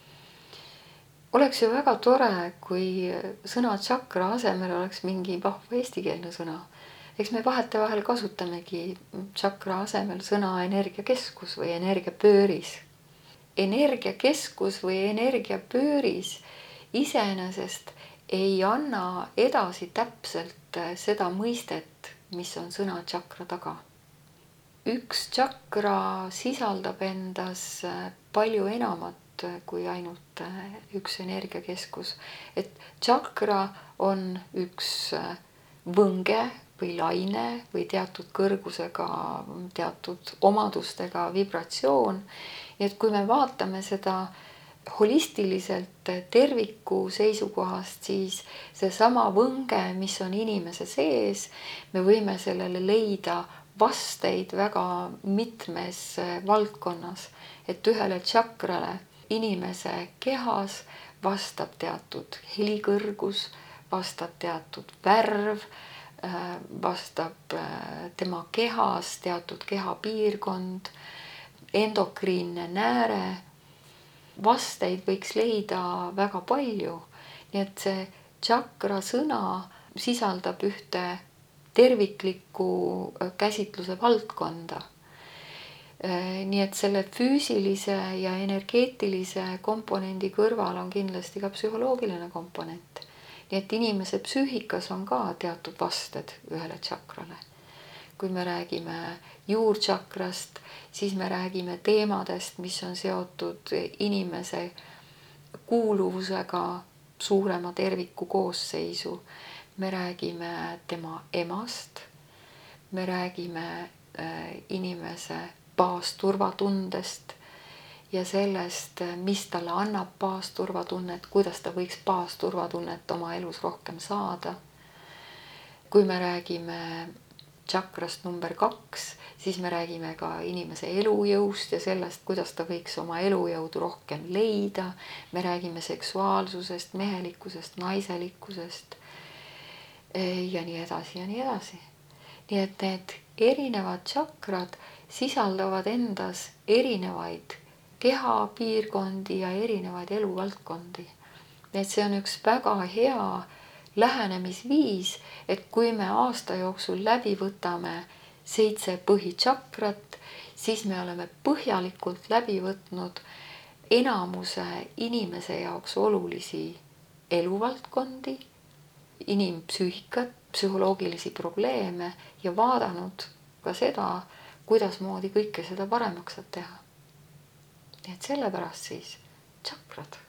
B: Oleks ju väga tore, kui sõna tšakra asemel oleks mingi vahva eestikeelne sõna. Eks me vahetevahel kasutamegi tšakra asemel sõna energiakeskus või energiapööris. Energiakeskus või energiapööris iseenesest ei anna edasi täpselt seda mõistet, mis on sõna tšakra taga. Üks tšakra sisaldab endas palju enamat kui ainult üks energiakeskus. Et tšakra on üks võnge või laine või teatud kõrgusega, teatud omadustega vibratsioon. Ja et kui me vaatame seda holistiliselt terviku seisukohast, siis see sama võnge, mis on inimese sees, me võime sellele leida vasteid väga mitmes valdkonnas, et ühele tšakrale inimese kehas vastab teatud helikõrgus, vastab teatud värv, vastab tema kehas teatud kehapiirkond, endokriinne nääre. Vasteid võiks leida väga palju, nii et see tšakra sõna sisaldab ühte terviklikku käsitluse valdkonda. Nii et selle füüsilise ja energeetilise komponendi kõrval on kindlasti ka psühholoogiline komponent. Nii et inimese psüühikas on ka teatud vasted ühele tšakrale. Kui me räägime juurtšakrast, siis me räägime teemadest, mis on seotud inimese kuuluvusega suurema terviku koosseisu. Me räägime tema emast, me räägime inimese baasturvatundest ja sellest, mis talle annab baasturvatunnet, kuidas ta võiks baasturvatunnet oma elus rohkem saada. Kui me räägime tšakrast number 2, siis me räägime ka inimese elujõust ja sellest, kuidas ta võiks oma elujõudu rohkem leida. Me räägime seksuaalsusest, mehelikkusest, naiselikkusest ja nii edasi ja nii edasi. Nii et need erinevad tšakrad sisaldavad endas erinevaid kehapiirkondi ja erinevaid eluvaldkondi. Et see on üks väga hea lähenemisviis, et kui me aasta jooksul läbi võtame 7 põhitšakrat, siis me oleme põhjalikult läbi võtnud enamuse inimese jaoks olulisi eluvaldkondi, inimpsüühikat, psühholoogilisi probleeme ja vaadanud ka seda, kuidasmoodi kõike seda paremaks saab teha. Nii et sellepärast siis tšakrad.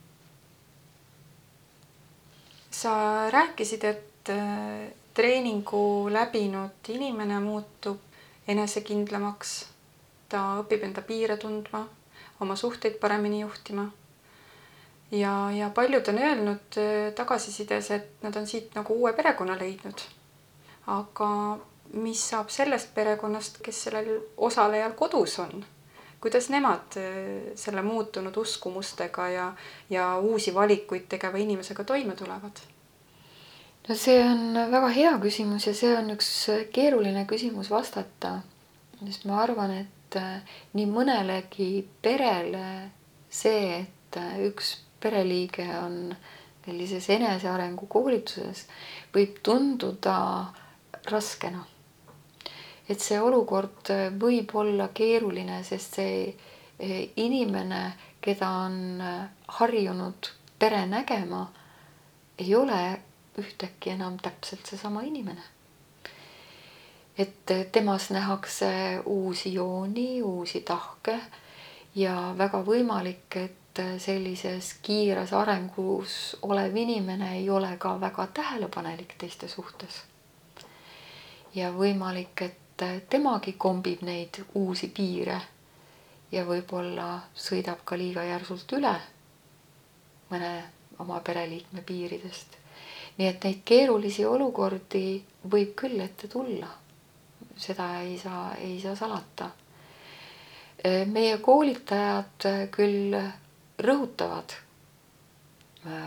A: Sa rääkisid, et treeningu läbinud inimene muutub enesekindlamaks, ta õpib enda piire tundma, oma suhteid paremini juhtima. Ja paljud on öelnud tagasisides, et nad on siit nagu uue perekonna leidnud. Aga mis saab sellest perekonnast, kes sellel osalejal kodus on? Kuidas nemad selle muutunud uskumustega ja uusi valikuid tegeva inimesega toime tulevad?
B: No see on väga hea küsimus ja see on üks keeruline küsimus vastata. Sest ma arvan, et nii mõnelegi perele see, et üks pereliige on sellises enesearengu koolituses, võib tunduda raskena. Et see olukord võib olla keeruline, sest see inimene, keda on harjunud pere nägema, ei ole ühtäkki enam täpselt seesama inimene. Et temas nähakse uusi jooni, uusi tahke ja väga võimalik, et sellises kiires arengus olev inimene ei ole ka väga tähelepanelik teiste suhtes. Ja võimalik, et temagi kombib neid uusi piire ja võib-olla sõidab ka liiga järsult üle mõne oma pereliikme piiridest. Nii et neid keerulisi olukordi võib küll ette tulla. Seda ei saa salata. Meie koolitajad küll rõhutavad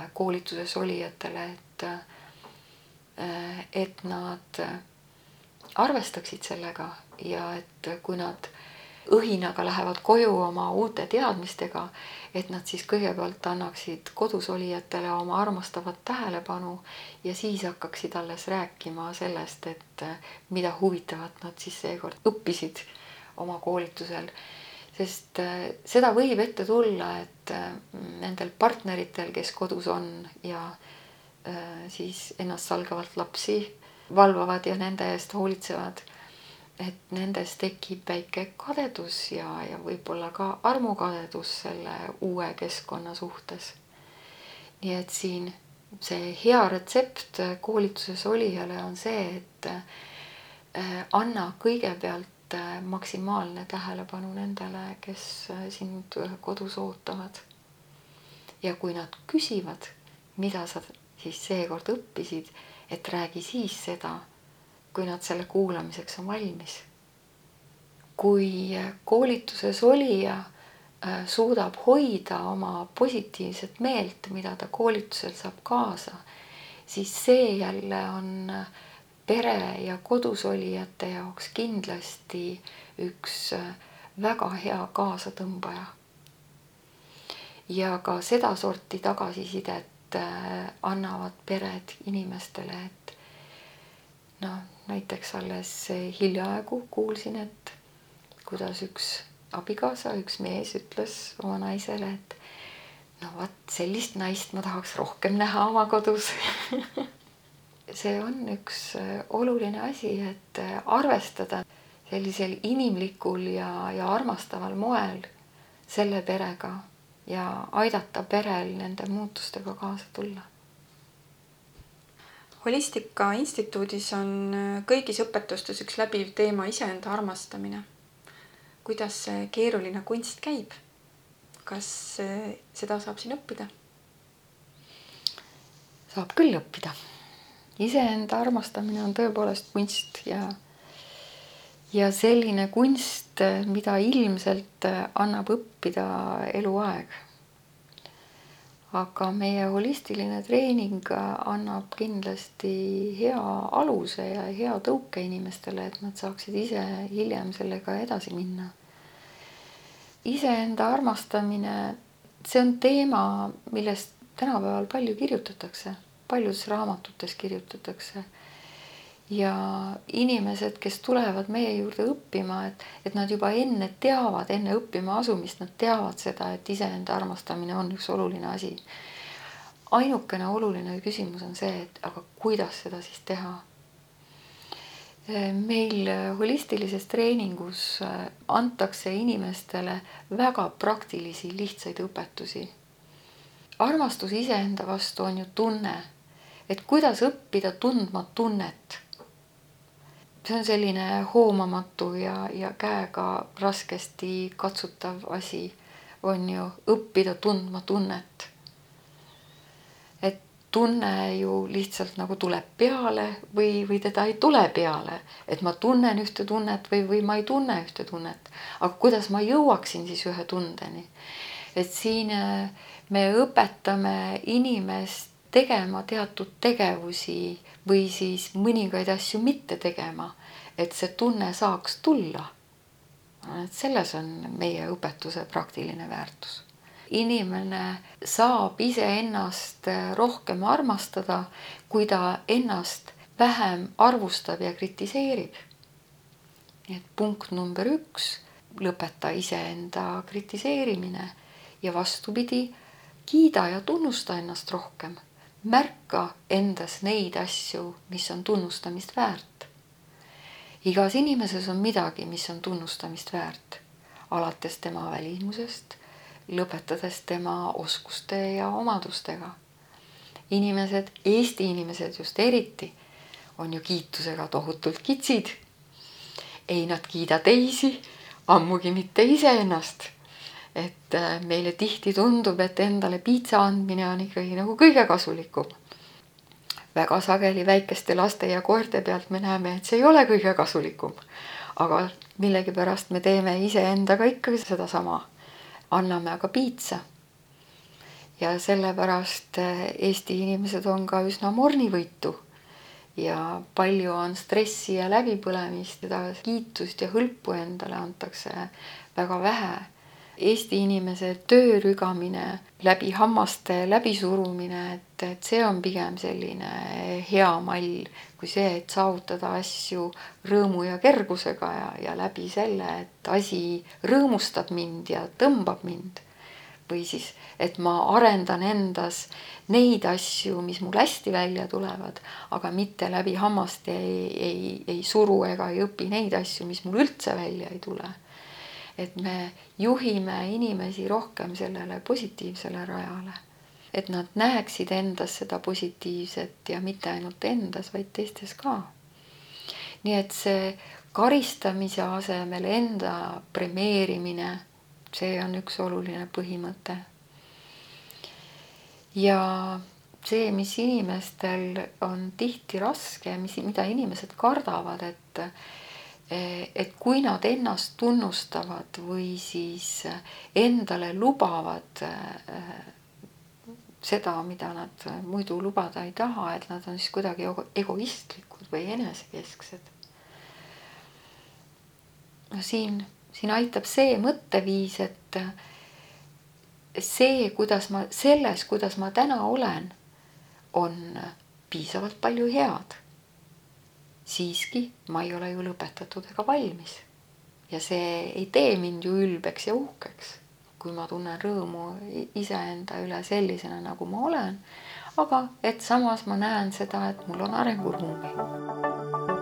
B: koolituses olijatele, et nad arvestaksid sellega ja et kui nad õhinaga lähevad koju oma uute teadmistega, et nad siis kõigepealt annaksid kodus olijatele oma armastavat tähelepanu ja siis hakkaksid alles rääkima sellest, et mida huvitavat nad siis seekord õppisid oma koolitusel. Sest seda võib ette tulla, et nendel partneritel, kes kodus on ja siis ennast salgavalt lapsi valvavad ja nende eest hoolitsevad, et nendes tekib väike kadedus ja võib-olla ka armukadedus selle uue keskkonna suhtes. Nii et siin see hea retsept koolituses olijale on see, et anna kõigepealt maksimaalne tähelepanu nendele, kes sind kodus ootavad. Ja kui nad küsivad, mida sa siis seekord õppisid, et räägi siis seda, kui nad selle kuulamiseks on valmis. Kui koolituses olija suudab hoida oma positiivset meelt, mida ta koolitusel saab kaasa, siis see jälle on pere ja kodus olijate jaoks kindlasti üks väga hea kaasatõmbaja. Ja ka seda sorti tagasisidet annavad pered inimestele, et näiteks alles hiljaaegu kuulsin, et kuidas üks abikaasa, üks mees ütles oma naisele, et sellist naist ma tahaks rohkem näha oma kodus. See on üks oluline asi, et arvestada sellisel inimlikul ja armastaval moel selle perega ja aidata perel nende muutustega kaasa tulla.
A: Holistika instituudis on kõigis õpetustes üks läbiv teema iseenda armastamine. Kuidas see keeruline kunst käib? Kas seda saab siin õppida?
B: Saab küll õppida. Iseenda armastamine on tõepoolest kunst ja selline kunst, mida ilmselt annab õppida eluaeg. Aga meie holistiline treening annab kindlasti hea aluse ja hea tõuke inimestele, et nad saaksid ise hiljem sellega edasi minna. Iseenda armastamine, see on teema, millest tänapäeval palju kirjutatakse, paljudes raamatutes kirjutatakse. Ja inimesed, kes tulevad meie juurde õppima, et nad juba enne teavad, enne õppima asumist, nad teavad seda, et iseenda armastamine on üks oluline asi. Ainukene oluline küsimus on see, et aga kuidas seda siis teha? Meil holistilises treeningus antakse inimestele väga praktilisi, lihtsaid õpetusi. Armastus iseenda vastu on ju tunne, et kuidas õppida tundma tunnet. See on selline hoomamatu ja käega raskesti katsutav asi, on ju õppida tundma tunnet. Et tunne ju lihtsalt nagu tuleb peale või teda ei tule peale, et ma tunnen ühte tunnet või ma ei tunne ühte tunnet. Aga kuidas ma jõuaksin siis ühe tundeni? Et siin me õpetame inimest tegema teatud tegevusi või siis mõningaid asju mitte tegema, et see tunne saaks tulla. Et selles on meie õpetuse praktiline väärtus. Inimene saab iseennast rohkem armastada, kui ta ennast vähem arvustab ja kritiseerib. Et punkt number 1, lõpeta iseenda kritiseerimine ja vastupidi, kiida ja tunnusta ennast rohkem. Märka endas neid asju, mis on tunnustamist väärt. Igas inimeses on midagi, mis on tunnustamist väärt. Alates tema välimusest, lõpetades tema oskuste ja omadustega. Eesti inimesed just eriti, on ju kiitusega tohutult kitsid. Ei nad kiida teisi, ammugi mitte iseennast. Et meile tihti tundub, et endale piitsa andmine on ikkagi nagu kõige kasulikum. Väga sageli väikeste laste ja koerte pealt me näeme, et see ei ole kõige kasulikum. Aga millegipärast me teeme iseendaga ikkagi seda sama. Anname aga piitsa. Ja sellepärast Eesti inimesed on ka üsna mornivõitu. ja palju on stressi ja läbipõlemist, seda kiitust ja hõlpu endale antakse väga vähe. Eesti inimese töörügamine, läbi hammaste läbisurumine, et see on pigem selline hea mall kui see, et saavutada asju rõõmu ja kergusega ja läbi selle, et asi rõõmustab mind ja tõmbab mind. Või siis, et ma arendan endas neid asju, mis mul hästi välja tulevad, aga mitte läbi hammaste ei suru ega ei õpi neid asju, mis mul üldse välja ei tule. Et me juhime inimesi rohkem sellele positiivsele rajale. Et nad näeksid endas seda positiivset ja mitte ainult endas, vaid teistes ka. Nii et see karistamise asemel enda premeerimine, see on üks oluline põhimõte. Ja see, mis inimestel on tihti raske, mida inimesed kardavad, et kui nad ennast tunnustavad või siis endale lubavad seda, mida nad muidu lubada ei taha, et nad on siis kuidagi egoistlikud või enesekesksed. No siin aitab see mõtteviis, et see, kuidas ma täna olen, on piisavalt palju head. Siiski ma ei ole ju lõpetatud ega valmis. Ja see ei tee mind ju ülbeks ja uhkeks, kui ma tunnen rõõmu iseenda üle sellisena, nagu ma olen. Aga et samas ma näen seda, et mul on arenguruumi.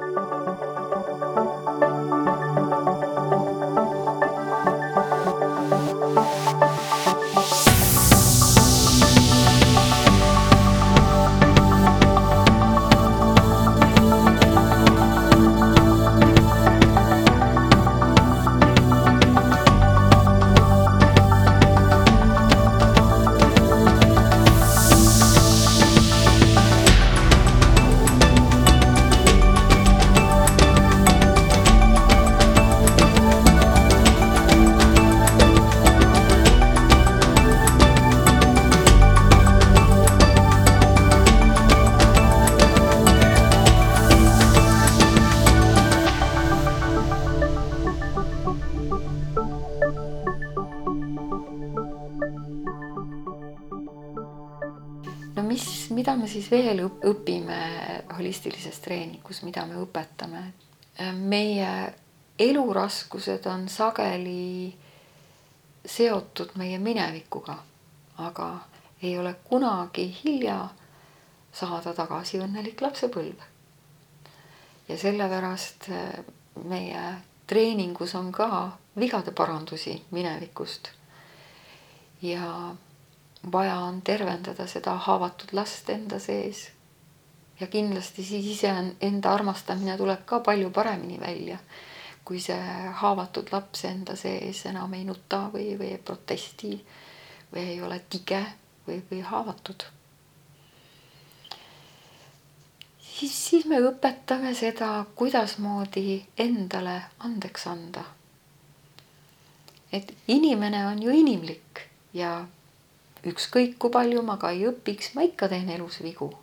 B: No mida me siis veel õpime holistilises treeningus, mida me õpetame? Meie eluraskused on sageli seotud meie minevikuga, aga ei ole kunagi hilja saada tagasi õnnelik lapsepõlv. Ja sellepärast meie treeningus on ka vigade parandusi minevikust. Ja vaja on tervendada seda haavatud last enda sees. Ja kindlasti siis ise enda armastamine tuleb ka palju paremini välja, kui see haavatud laps enda sees enam ei nuta või ei protesti või ei ole tige või haavatud. Siis me õpetame seda, kuidas moodi endale andeks anda. Et inimene on ju inimlik ja ükskõik kui palju ma ka ei õpiks, ma ikka teen elus vigu.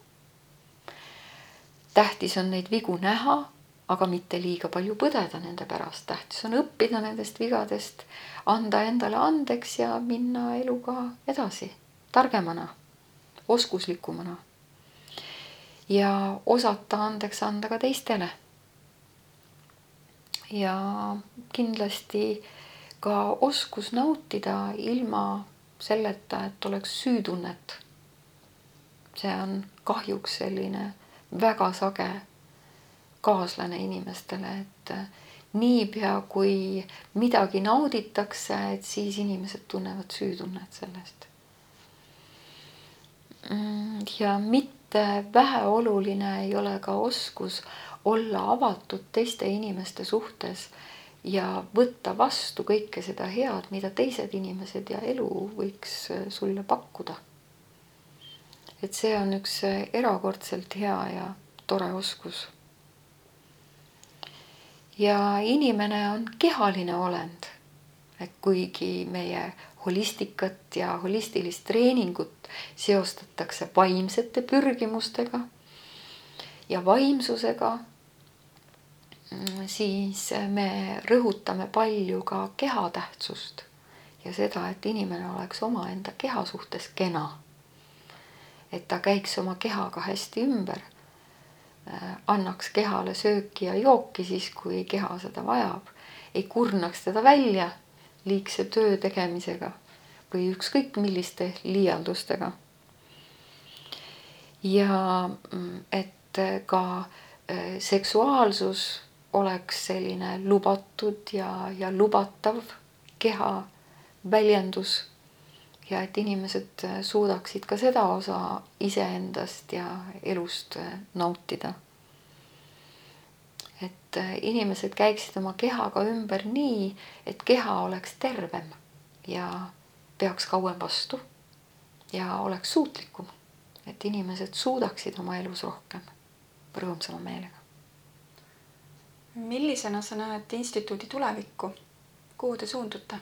B: Tähtis on neid vigu näha, aga mitte liiga palju põdeda nende pärast. Tähtis on õppida nendest vigadest, anda endale andeks ja minna eluga edasi, targemana, oskuslikumana. Ja osata andeks anda ka teistele. Ja kindlasti ka oskus nautida ilma selleta, et oleks süütunnet. See on kahjuks selline väga sage kaaslane inimestele, et niipea kui midagi nauditakse, et siis inimesed tunnevad süütunnet sellest. Ja mitte väheoluline ei ole ka oskus olla avatud teiste inimeste suhtes ja võtta vastu kõike seda head, mida teised inimesed ja elu võiks sulle pakkuda. Et see on üks erakordselt hea ja tore oskus. Ja inimene on kehaline olend. Et kuigi meie holistikat ja holistilist treeningut seostatakse vaimsete pürgimustega ja vaimsusega, siis me rõhutame palju ka keha tähtsust ja seda, et inimene oleks omaenda keha suhtes kena. Et ta käiks oma kehaga hästi ümber, annaks kehale sööki ja jooki siis, kui keha seda vajab, ei kurnaks teda välja liigse töö tegemisega või ükskõik milliste liialdustega. Ja et ka seksuaalsus oleks selline lubatud ja lubatav keha väljendus ja et inimesed suudaksid ka seda osa iseendast ja elust nautida. Et inimesed käiksid oma kehaga ümber nii, et keha oleks tervem ja peaks kauem vastu ja oleks suutlikum. Et inimesed suudaksid oma elus rohkem rõõmsama meelega.
A: Millisena sa näed instituudi tulevikku? Kuhu te suundute?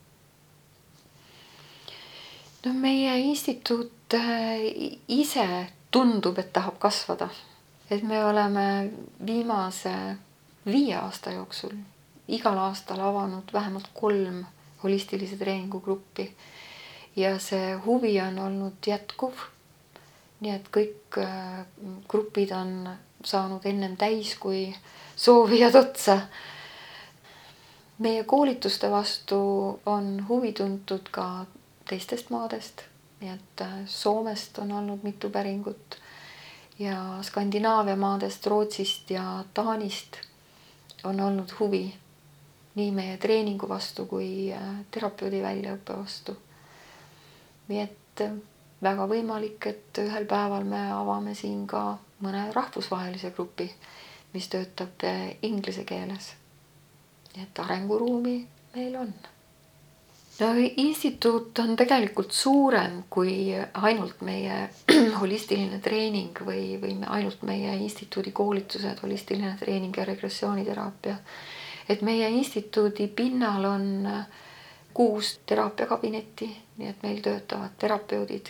B: No meie instituut ise tundub, et tahab kasvada. Et me oleme viimase 5 aasta jooksul igal aastal avanud vähemalt 3 holistilise treeningu gruppi. Ja see huvi on olnud jätkuv. Nii et kõik grupid on saanud ennem täis, kui soovijad otsa. Meie koolituste vastu on huvi tuntud ka teistest maadest. Nii et Soomest on olnud mitu päringut ja Skandinaavia maadest, Rootsist ja Taanist on olnud huvi nii meie treeningu vastu kui terapeudi väljaõppe vastu. Nii et väga võimalik, et ühel päeval me avame siin ka mõne rahvusvahelise grupi, mis töötab inglise keeles. Nii et arenguruumi meil on. No, instituut on tegelikult suurem kui ainult meie holistiline treening või ainult meie instituudi koolitused, holistiline treening ja regressiooniteraapia. Et meie instituudi pinnal on 6 teraapiakabinetti, nii et meil töötavad terapeudid.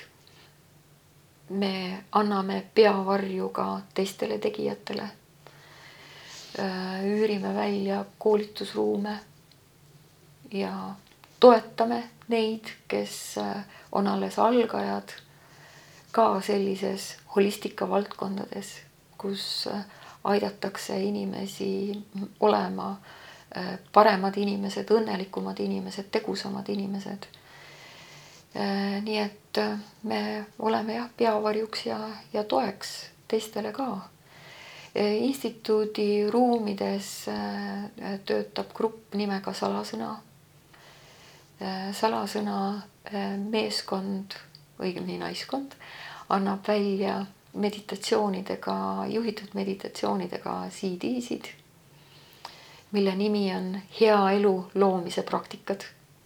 B: Me anname peavarju ka teistele tegijatele. Üürime välja koolitusruume ja toetame neid, kes on alles algajad ka sellises holistika valdkondades, kus aidatakse inimesi olema paremad inimesed, õnnelikumad inimesed, tegusamad inimesed. Nii et me oleme peavarjuks ja toeks teistele ka. Instituudi ruumides töötab grupp nimega Salasõna. Salasõna meeskond, õigemini naiskond, annab välja meditatsioonidega, juhitud meditatsioonidega CD-sid, mille nimi on hea elu loomise praktikad.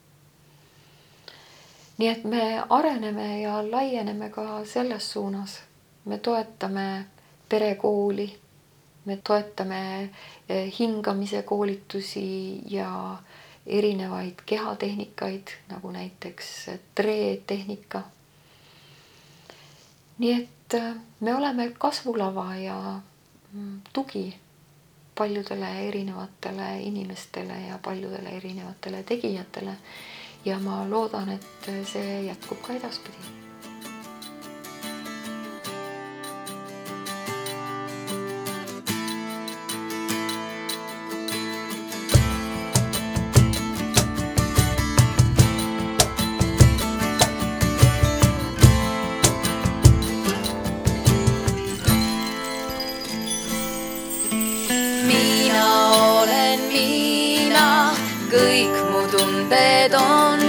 B: Nii et me areneme ja laieneme ka selles suunas. Me toetame perekooli, me toetame hingamise koolitusi ja erinevaid kehatehnikaid, nagu näiteks tree-tehnika. Nii et me oleme kasvulava ja tugi paljudele erinevatele inimestele ja paljudele erinevatele tegijatele. Ja ma loodan, et see jätkub ka edaspidi.
C: Kõik mu tunded on